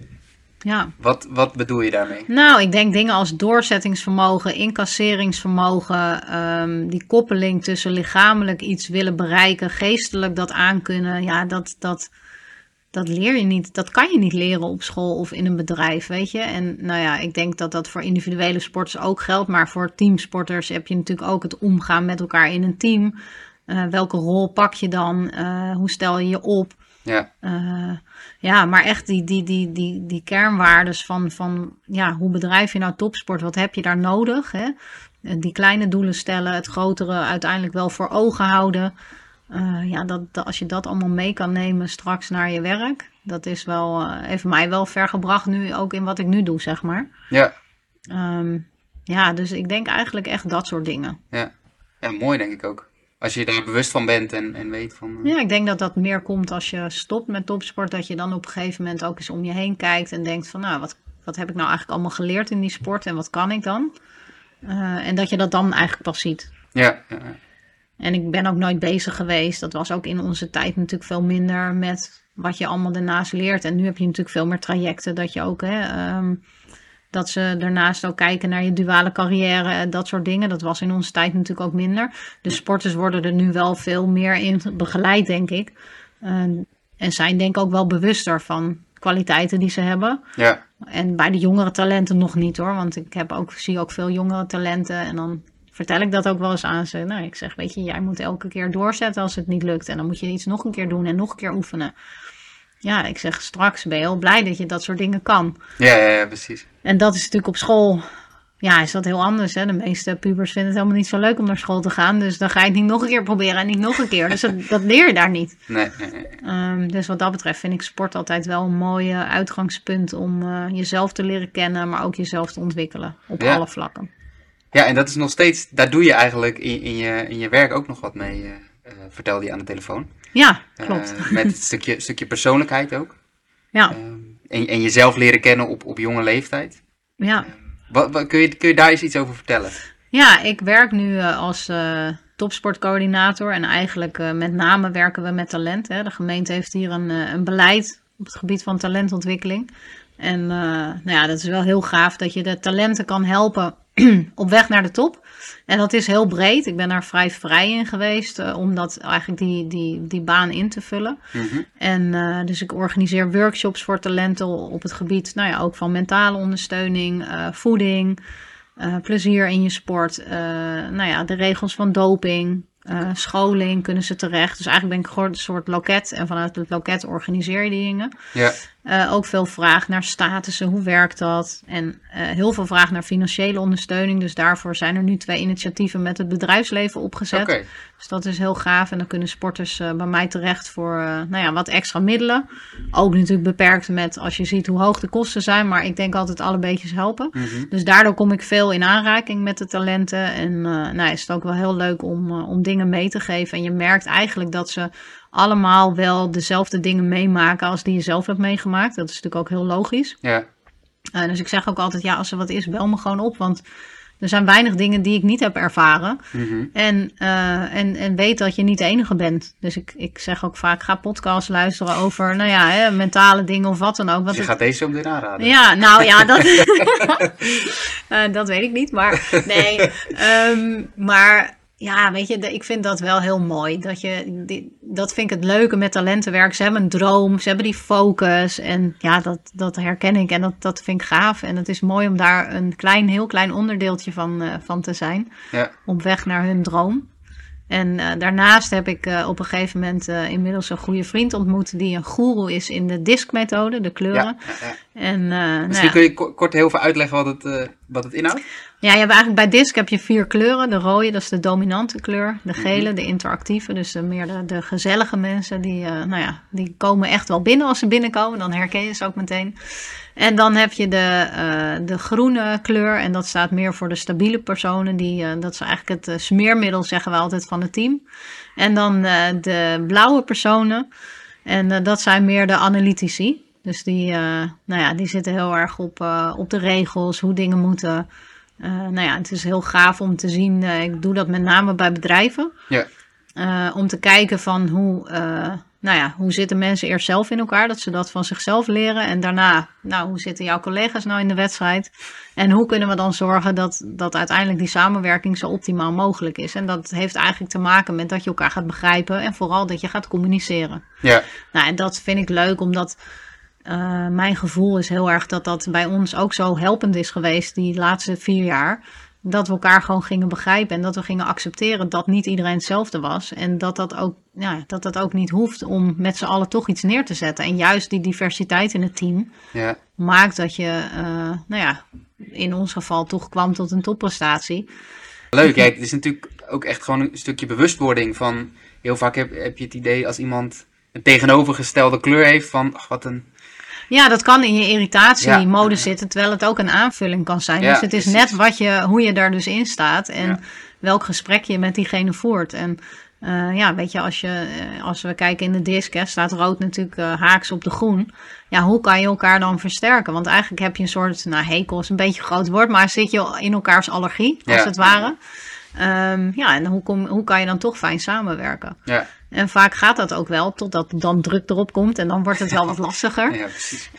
Speaker 2: Ja.
Speaker 1: Wat, wat bedoel je daarmee?
Speaker 2: Nou, ik denk dingen als doorzettingsvermogen, incasseringsvermogen, um, die koppeling tussen lichamelijk iets willen bereiken, geestelijk dat aankunnen. Ja, dat, dat, dat leer je niet. Dat kan je niet leren op school of in een bedrijf, weet je. En nou ja, ik denk dat dat voor individuele sporters ook geldt. Maar voor teamsporters heb je natuurlijk ook het omgaan met elkaar in een team. Uh, welke rol pak je dan? Uh, hoe stel je je op?
Speaker 1: Ja.
Speaker 2: Uh, ja, maar echt die, die, die, die, die kernwaardes van, van ja, hoe bedrijf je nou topsport? Wat heb je daar nodig? Hè? Die kleine doelen stellen, het grotere uiteindelijk wel voor ogen houden. Uh, ja, dat, dat, als je dat allemaal mee kan nemen straks naar je werk, dat is wel, uh, heeft mij wel ver gebracht nu ook in wat ik nu doe, zeg maar.
Speaker 1: Ja.
Speaker 2: Um, ja, dus ik denk eigenlijk echt dat soort dingen.
Speaker 1: Ja. Ja, mooi denk ik ook. Als je daar bewust van bent en, en weet van... Uh...
Speaker 2: Ja, ik denk dat dat meer komt als je stopt met topsport. Dat je dan op een gegeven moment ook eens om je heen kijkt en denkt van... nou, wat, wat heb ik nou eigenlijk allemaal geleerd in die sport en wat kan ik dan? Uh, en dat je dat dan eigenlijk pas ziet.
Speaker 1: Ja, ja, ja.
Speaker 2: En ik ben ook nooit bezig geweest. Dat was ook in onze tijd natuurlijk veel minder met wat je allemaal daarnaast leert. En nu heb je natuurlijk veel meer trajecten dat je ook... Hè, um, dat ze daarnaast ook kijken naar je duale carrière en dat soort dingen. Dat was in onze tijd natuurlijk ook minder. Dus sporters worden er nu wel veel meer in begeleid, denk ik. Uh, en zijn denk ik ook wel bewuster van kwaliteiten die ze hebben.
Speaker 1: Ja.
Speaker 2: En bij de jongere talenten nog niet hoor. Want ik heb ook, zie ook veel jongere talenten. En dan vertel ik dat ook wel eens aan ze. Nou, ik zeg, weet je, jij moet elke keer doorzetten als het niet lukt. En dan moet je iets nog een keer doen en nog een keer oefenen. Ja, ik zeg straks ben je heel blij dat je dat soort dingen kan.
Speaker 1: Ja, ja, ja, precies.
Speaker 2: En dat is natuurlijk op school, ja, is dat heel anders. Hè? De meeste pubers vinden het helemaal niet zo leuk om naar school te gaan. Dus dan ga je het niet nog een keer proberen en niet nog een keer. Dus dat, dat leer je daar niet.
Speaker 1: Nee, nee, nee.
Speaker 2: Um, dus wat dat betreft vind ik sport altijd wel een mooi uitgangspunt om uh, jezelf te leren kennen, maar ook jezelf te ontwikkelen op
Speaker 1: Ja.
Speaker 2: alle vlakken.
Speaker 1: Ja, en dat is nog steeds, daar doe je eigenlijk in, in, je, in je werk ook nog wat mee, uh, uh, vertelde je aan de telefoon.
Speaker 2: Ja, klopt.
Speaker 1: Uh, met het stukje, stukje persoonlijkheid ook.
Speaker 2: Ja,
Speaker 1: Uh, en, en jezelf leren kennen op, op jonge leeftijd.
Speaker 2: ja.
Speaker 1: Wat, wat, kun, je, kun je daar eens iets over vertellen?
Speaker 2: Ja, ik werk nu uh, als uh, topsportcoördinator en eigenlijk uh, met name werken we met talent. Hè. De gemeente heeft hier een, uh, een beleid op het gebied van talentontwikkeling. En uh, nou ja, dat is wel heel gaaf dat je de talenten kan helpen op weg naar de top. En dat is heel breed. Ik ben daar vrij vrij in geweest uh, om dat eigenlijk die, die, die baan in te vullen.
Speaker 1: Mm-hmm.
Speaker 2: En uh, dus ik organiseer workshops voor talenten op het gebied, nou ja, ook van mentale ondersteuning, uh, voeding, uh, plezier in je sport, uh, nou ja, de regels van doping, uh, scholing kunnen ze terecht. Dus eigenlijk ben ik gewoon een soort loket. En vanuit het loket organiseer je die dingen.
Speaker 1: Ja.
Speaker 2: Uh, ook veel vraag naar statussen, hoe werkt dat? En uh, heel veel vraag naar financiële ondersteuning. Dus daarvoor zijn er nu twee initiatieven met het bedrijfsleven opgezet.
Speaker 1: Okay.
Speaker 2: Dus dat is heel gaaf. En dan kunnen sporters uh, bij mij terecht voor uh, nou ja, wat extra middelen. Ook natuurlijk beperkt met als je ziet hoe hoog de kosten zijn. Maar ik denk altijd alle beetjes helpen.
Speaker 1: Mm-hmm.
Speaker 2: Dus daardoor kom ik veel in aanraking met de talenten. En uh, nou, is het ook wel heel leuk om, uh, om dingen mee te geven. En je merkt eigenlijk dat ze allemaal wel dezelfde dingen meemaken als die je zelf hebt meegemaakt. Dat is natuurlijk ook heel logisch.
Speaker 1: Ja.
Speaker 2: Uh, dus ik zeg ook altijd, ja, als er wat is, bel me gewoon op. Want er zijn weinig dingen die ik niet heb ervaren.
Speaker 1: Mm-hmm.
Speaker 2: En, uh, en, en weet dat je niet de enige bent. Dus ik, ik zeg ook vaak, ga podcasts luisteren over, nou ja, hè, mentale dingen of wat dan ook. Want
Speaker 1: dus je
Speaker 2: het...
Speaker 1: gaat deze zo meteen aanraden?
Speaker 2: Ja, nou ja, dat, uh, dat weet ik niet. Maar nee, um, maar... Ja, weet je, ik vind dat wel heel mooi. Dat, je, dat vind ik het leuke met talentenwerk. Ze hebben een droom, ze hebben die focus. En ja, dat, dat herken ik en dat, dat vind ik gaaf. En het is mooi om daar een klein, heel klein onderdeeltje van, uh, van te zijn.
Speaker 1: Ja. Op
Speaker 2: weg naar hun droom. En uh, daarnaast heb ik uh, op een gegeven moment uh, inmiddels een goede vriend ontmoet die een goeroe is in de diskmethode, de kleuren.
Speaker 1: Ja, ja, ja.
Speaker 2: En, uh,
Speaker 1: Misschien
Speaker 2: nou ja.
Speaker 1: kun je ko- kort heel veel uitleggen wat het, uh, wat het inhoudt?
Speaker 2: Ja, je hebt eigenlijk bij disk heb je vier kleuren. De rode, dat is de dominante kleur. De gele, de interactieve. Dus de, meer de, de gezellige mensen. Die, uh, nou ja, die komen echt wel binnen als ze binnenkomen. Dan herken je ze ook meteen. En dan heb je de, uh, de groene kleur. En dat staat meer voor de stabiele personen. Die, uh, dat is eigenlijk het uh, smeermiddel, zeggen we altijd, van het team. En dan uh, de blauwe personen. En uh, dat zijn meer de analytici. Dus die, uh, nou ja, die zitten heel erg op, uh, op de regels, hoe dingen moeten. Uh, nou ja, het is heel gaaf om te zien. Uh, ik doe dat met name bij bedrijven.
Speaker 1: Ja.
Speaker 2: Uh, om te kijken van hoe, uh, nou ja, hoe zitten mensen eerst zelf in elkaar. Dat ze dat van zichzelf leren. En daarna, nou, hoe zitten jouw collega's nou in de wedstrijd? En hoe kunnen we dan zorgen dat, dat uiteindelijk die samenwerking zo optimaal mogelijk is? En dat heeft eigenlijk te maken met dat je elkaar gaat begrijpen. En vooral dat je gaat communiceren.
Speaker 1: Ja.
Speaker 2: Nou, en dat vind ik leuk, omdat... Uh, mijn gevoel is heel erg dat dat bij ons ook zo helpend is geweest die laatste vier jaar. Dat we elkaar gewoon gingen begrijpen en dat we gingen accepteren dat niet iedereen hetzelfde was. En dat dat ook, ja, dat dat ook niet hoeft om met z'n allen toch iets neer te zetten. En juist die diversiteit in het team
Speaker 1: Ja.
Speaker 2: maakt dat je, uh, nou ja, in ons geval toch kwam tot een topprestatie.
Speaker 1: Leuk, ja, het is natuurlijk ook echt gewoon een stukje bewustwording van... Heel vaak heb, heb je het idee als iemand een tegenovergestelde kleur heeft van... Ach, wat een...
Speaker 2: Ja, dat kan in je irritatiemode
Speaker 1: Ja.
Speaker 2: zitten, terwijl het ook een aanvulling kan zijn.
Speaker 1: Ja,
Speaker 2: dus het is
Speaker 1: precies.
Speaker 2: net wat je, hoe je daar dus in staat en
Speaker 1: Ja.
Speaker 2: welk gesprek je met diegene voert. En uh, ja, weet je, als, je, uh, als we kijken in de disk, hè, staat rood natuurlijk uh, haaks op de groen. Ja, hoe kan je elkaar dan versterken? Want eigenlijk heb je een soort, nou hekel is een beetje een groot woord, maar zit je in elkaars allergie, als
Speaker 1: Ja.
Speaker 2: het ware. Um, ja, en hoe, kom, hoe kan je dan toch fijn samenwerken?
Speaker 1: Ja,
Speaker 2: En vaak gaat dat ook wel, totdat dan druk erop komt en dan wordt het wel wat lastiger.
Speaker 1: ja precies.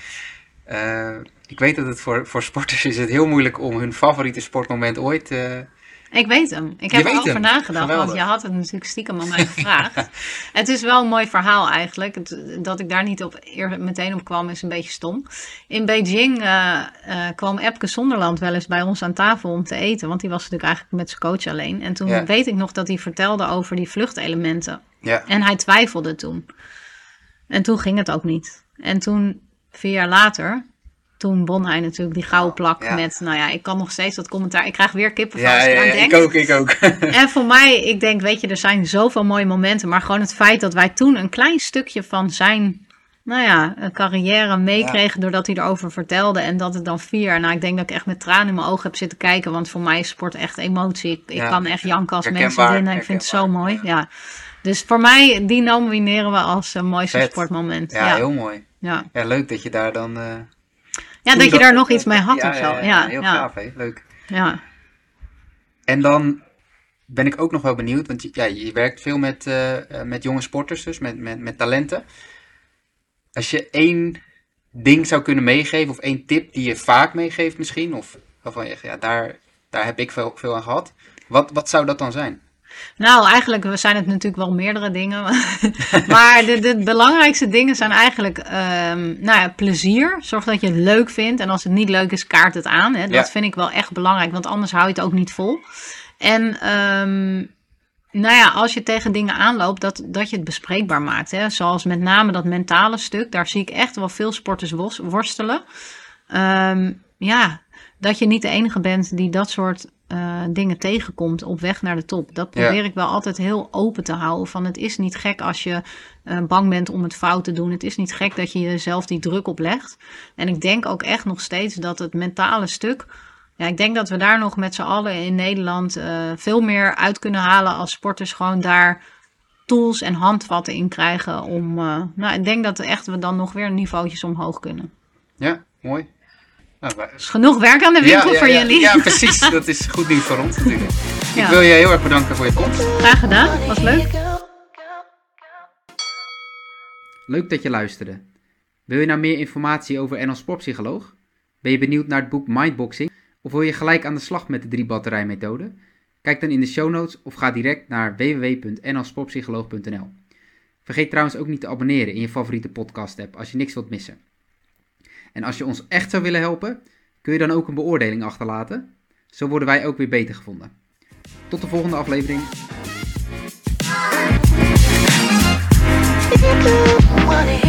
Speaker 1: Uh, ik weet dat het voor, voor sporters is het heel moeilijk om hun favoriete sportmoment ooit... Uh...
Speaker 2: Ik weet hem. Ik
Speaker 1: Je
Speaker 2: heb
Speaker 1: weet
Speaker 2: erover
Speaker 1: hem.
Speaker 2: nagedacht,
Speaker 1: Geweldig.
Speaker 2: want je had het natuurlijk stiekem aan mij gevraagd. Het is wel een mooi verhaal eigenlijk. Het, dat ik daar niet op, eer, meteen op kwam is een beetje stom. In Beijing uh, uh, kwam Epke Zonderland wel eens bij ons aan tafel om te eten. Want die was natuurlijk eigenlijk met zijn coach alleen. En toen
Speaker 1: Ja.
Speaker 2: weet ik nog dat hij vertelde over die vluchtelementen.
Speaker 1: Ja.
Speaker 2: En hij twijfelde toen. En toen ging het ook niet. En toen, vier jaar later... Toen won hij natuurlijk die gouden plak
Speaker 1: Ja.
Speaker 2: met, nou ja, ik kan nog steeds dat commentaar. Ik krijg weer kippenvel
Speaker 1: Ja,
Speaker 2: als ik
Speaker 1: ja,
Speaker 2: aan
Speaker 1: ja,
Speaker 2: denk.
Speaker 1: ik ook, ik ook.
Speaker 2: En voor mij, ik denk, weet je, er zijn zoveel mooie momenten. Maar gewoon het feit dat wij toen een klein stukje van zijn, nou ja, carrière meekregen. Doordat hij erover vertelde. En dat het dan vier jaar, nou ik denk dat ik echt met tranen in mijn ogen heb zitten kijken. Want voor mij is sport echt emotie. Ik, ik
Speaker 1: Ja.
Speaker 2: kan echt janken als mensen
Speaker 1: Herkenbaar,
Speaker 2: winnen. Ik vind het zo
Speaker 1: herkenbaar.
Speaker 2: mooi, ja. Dus voor mij, die nomineren we als uh, mooiste
Speaker 1: Vet.
Speaker 2: sportmoment.
Speaker 1: Ja,
Speaker 2: Ja,
Speaker 1: heel mooi.
Speaker 2: ja.
Speaker 1: Ja, leuk dat je daar dan... Uh,
Speaker 2: ja dat je daar nog iets mee had
Speaker 1: ja,
Speaker 2: of zo.
Speaker 1: Ja,
Speaker 2: Ja,
Speaker 1: ja,
Speaker 2: ja,
Speaker 1: heel
Speaker 2: ja,
Speaker 1: gaaf, hè? Leuk.
Speaker 2: ja.
Speaker 1: En dan ben ik ook nog wel benieuwd, want je, ja, je werkt veel met, uh, met jonge sporters, dus met, met, met talenten. Als je één ding zou kunnen meegeven, of één tip die je vaak meegeeft misschien, of waarvan je, ja, daar, daar heb ik veel, veel aan gehad. Wat, wat zou dat dan zijn?
Speaker 2: Nou, eigenlijk zijn het natuurlijk wel meerdere dingen. Maar de, de belangrijkste dingen zijn eigenlijk um, nou ja, plezier. Zorg dat je het leuk vindt. En als het niet leuk is, kaart het aan. Hè. Dat
Speaker 1: Ja.
Speaker 2: vind ik wel echt belangrijk, want anders hou je het ook niet vol. En um, Nou ja, als je tegen dingen aanloopt, dat, dat je het bespreekbaar maakt. Hè? Zoals met name dat mentale stuk. Daar zie ik echt wel veel sporters worstelen. Um, ja, dat je niet de enige bent die dat soort uh, dingen tegenkomt op weg naar de top. Dat probeer ja. ik wel altijd heel open te houden. Van het is niet gek als je uh, bang bent om het fout te doen. Het is niet gek dat je jezelf die druk oplegt. En ik denk ook echt nog steeds dat het mentale stuk... Ja, ik denk dat we daar nog met z'n allen in Nederland uh, veel meer uit kunnen halen als sporters gewoon daar tools en handvatten in krijgen om... Uh, nou, ik denk dat echt we dan nog weer niveautjes omhoog kunnen.
Speaker 1: Ja, mooi. Nou, wij...
Speaker 2: is genoeg werk aan de winkel ja, ja, voor
Speaker 1: ja,
Speaker 2: jullie.
Speaker 1: Ja, precies. Dat is goed nieuws voor ons natuurlijk. Ja. Ik wil je heel erg bedanken voor je komst.
Speaker 2: Graag gedaan. Was leuk.
Speaker 1: Leuk dat je luisterde. Wil je nou meer informatie over N L Sportpsycholoog? Ben je benieuwd naar het boek Mindboxing? Of wil je gelijk aan de slag met de drie batterij methode? Kijk dan in de show notes of ga direct naar w w w punt n l sportpsycholoog punt n l. Vergeet trouwens ook niet te abonneren in je favoriete podcast app als je niks wilt missen. En als je ons echt zou willen helpen, kun je dan ook een beoordeling achterlaten. Zo worden wij ook weer beter gevonden. Tot de volgende aflevering.